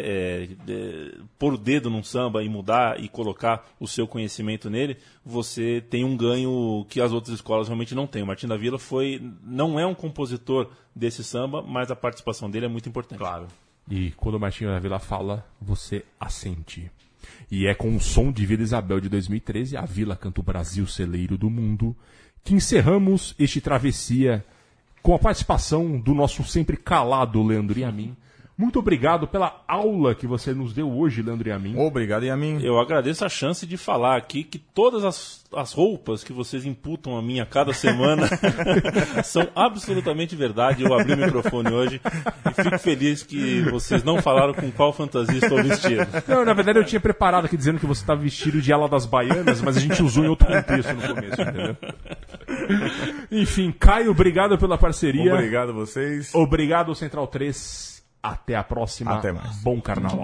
S5: pôr o dedo num samba e mudar e colocar o seu conhecimento nele, você tem um ganho que as outras escolas realmente não têm. O Martim da Vila não é um compositor desse samba, mas a participação dele é muito importante.
S3: Claro.
S2: E quando o Martinho da Vila fala, você assente. E é com o som de Vila Isabel de 2013, a Vila Canto Brasil, celeiro do mundo, que encerramos este Travessia com a participação do nosso sempre calado Leandro Yamin. Muito obrigado pela aula que você nos deu hoje, Leandro Yamin.
S3: Obrigado, Yamin.
S5: Eu agradeço a chance de falar aqui que todas as roupas que vocês imputam a mim a cada semana são absolutamente verdade. Eu abri o microfone hoje e fico feliz que vocês não falaram com qual fantasia estou vestido.
S2: Não, na verdade eu tinha preparado aqui dizendo que você estava vestido de ala das baianas, mas a gente usou em outro contexto no começo, entendeu? Enfim, Caio, obrigado pela parceria.
S3: Obrigado a vocês.
S2: Obrigado, Central 3. Até a próxima.
S3: Até mais.
S2: Bom carnaval.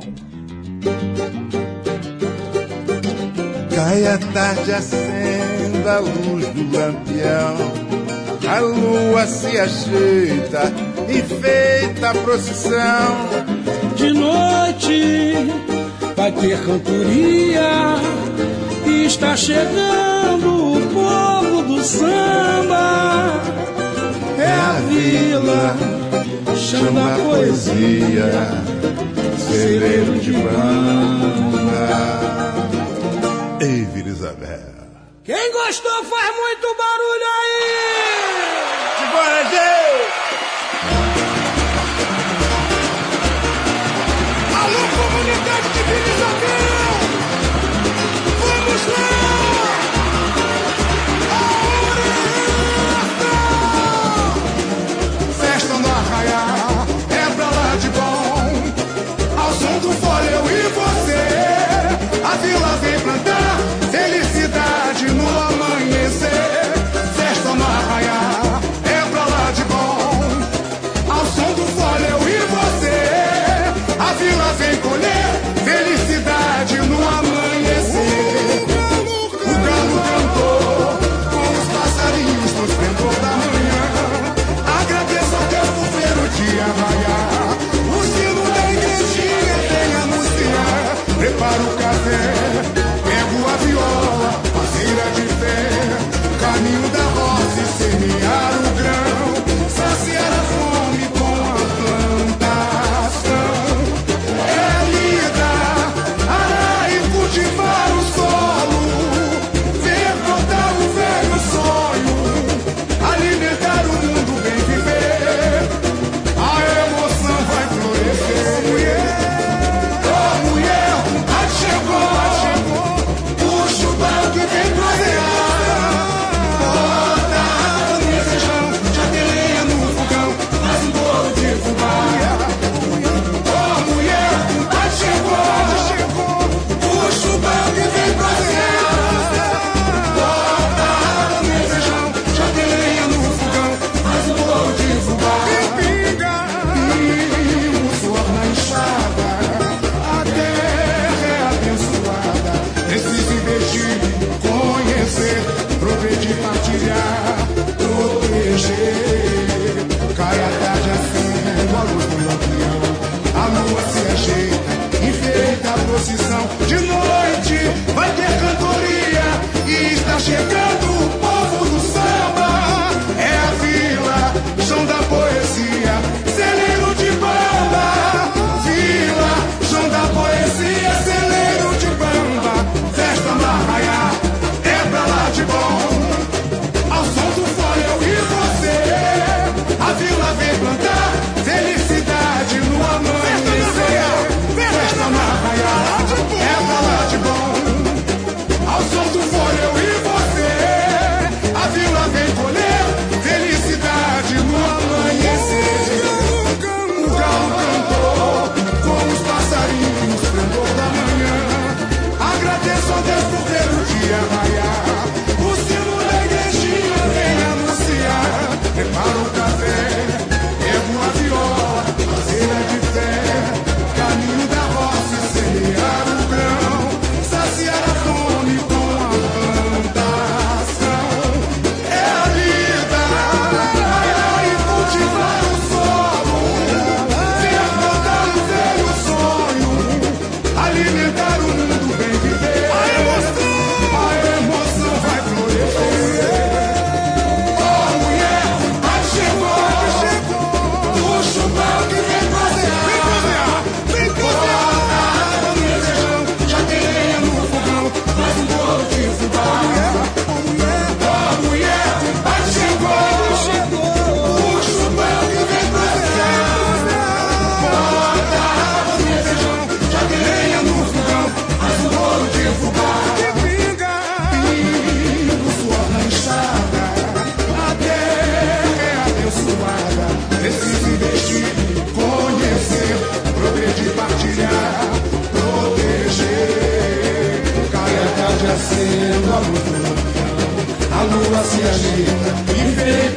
S8: Cai a tarde, acenda a luz do lampião. A lua se ajeita, enfeita a procissão.
S9: De noite vai ter cantoria. E está chegando o povo do samba. É a vila, chama a poesia, celeiro de banda.
S8: Ei, Vila Isabel.
S9: Quem gostou faz muito barulho aí!
S8: Bora, gente!
S9: Alô, comunidade de Vila Isabel! Vamos lá!
S7: Festa no arraial, é pra lá de bom. Ao som do fole eu e você, a vila vem plantar felicidade no amanhecer. Festa no arraial, é pra lá de bom. Ao som do fole eu e você, a vila vem colher felicidade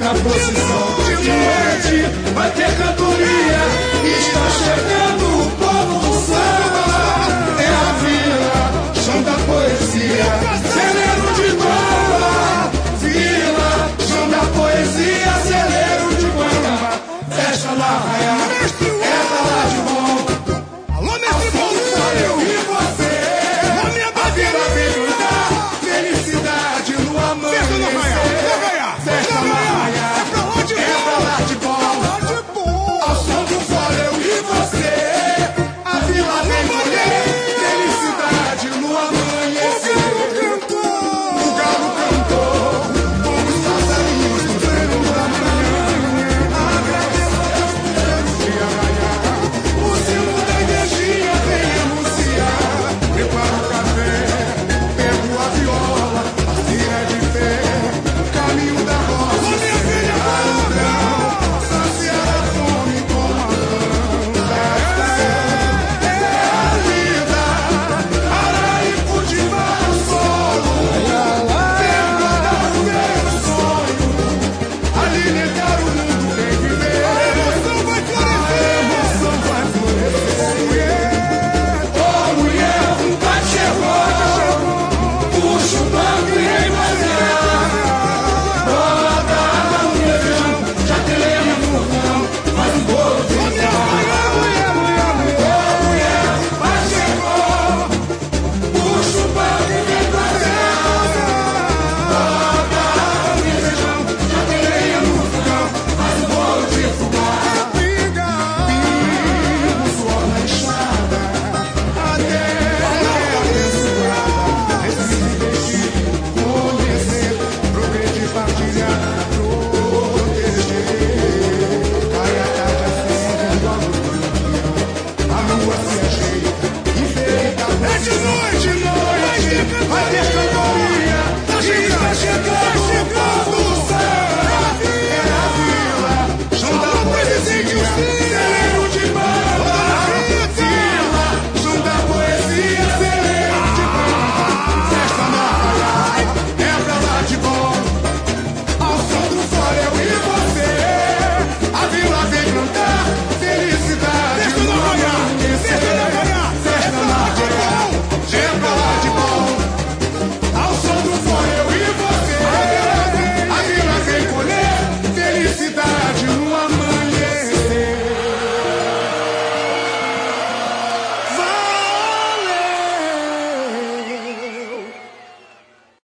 S8: na procissão.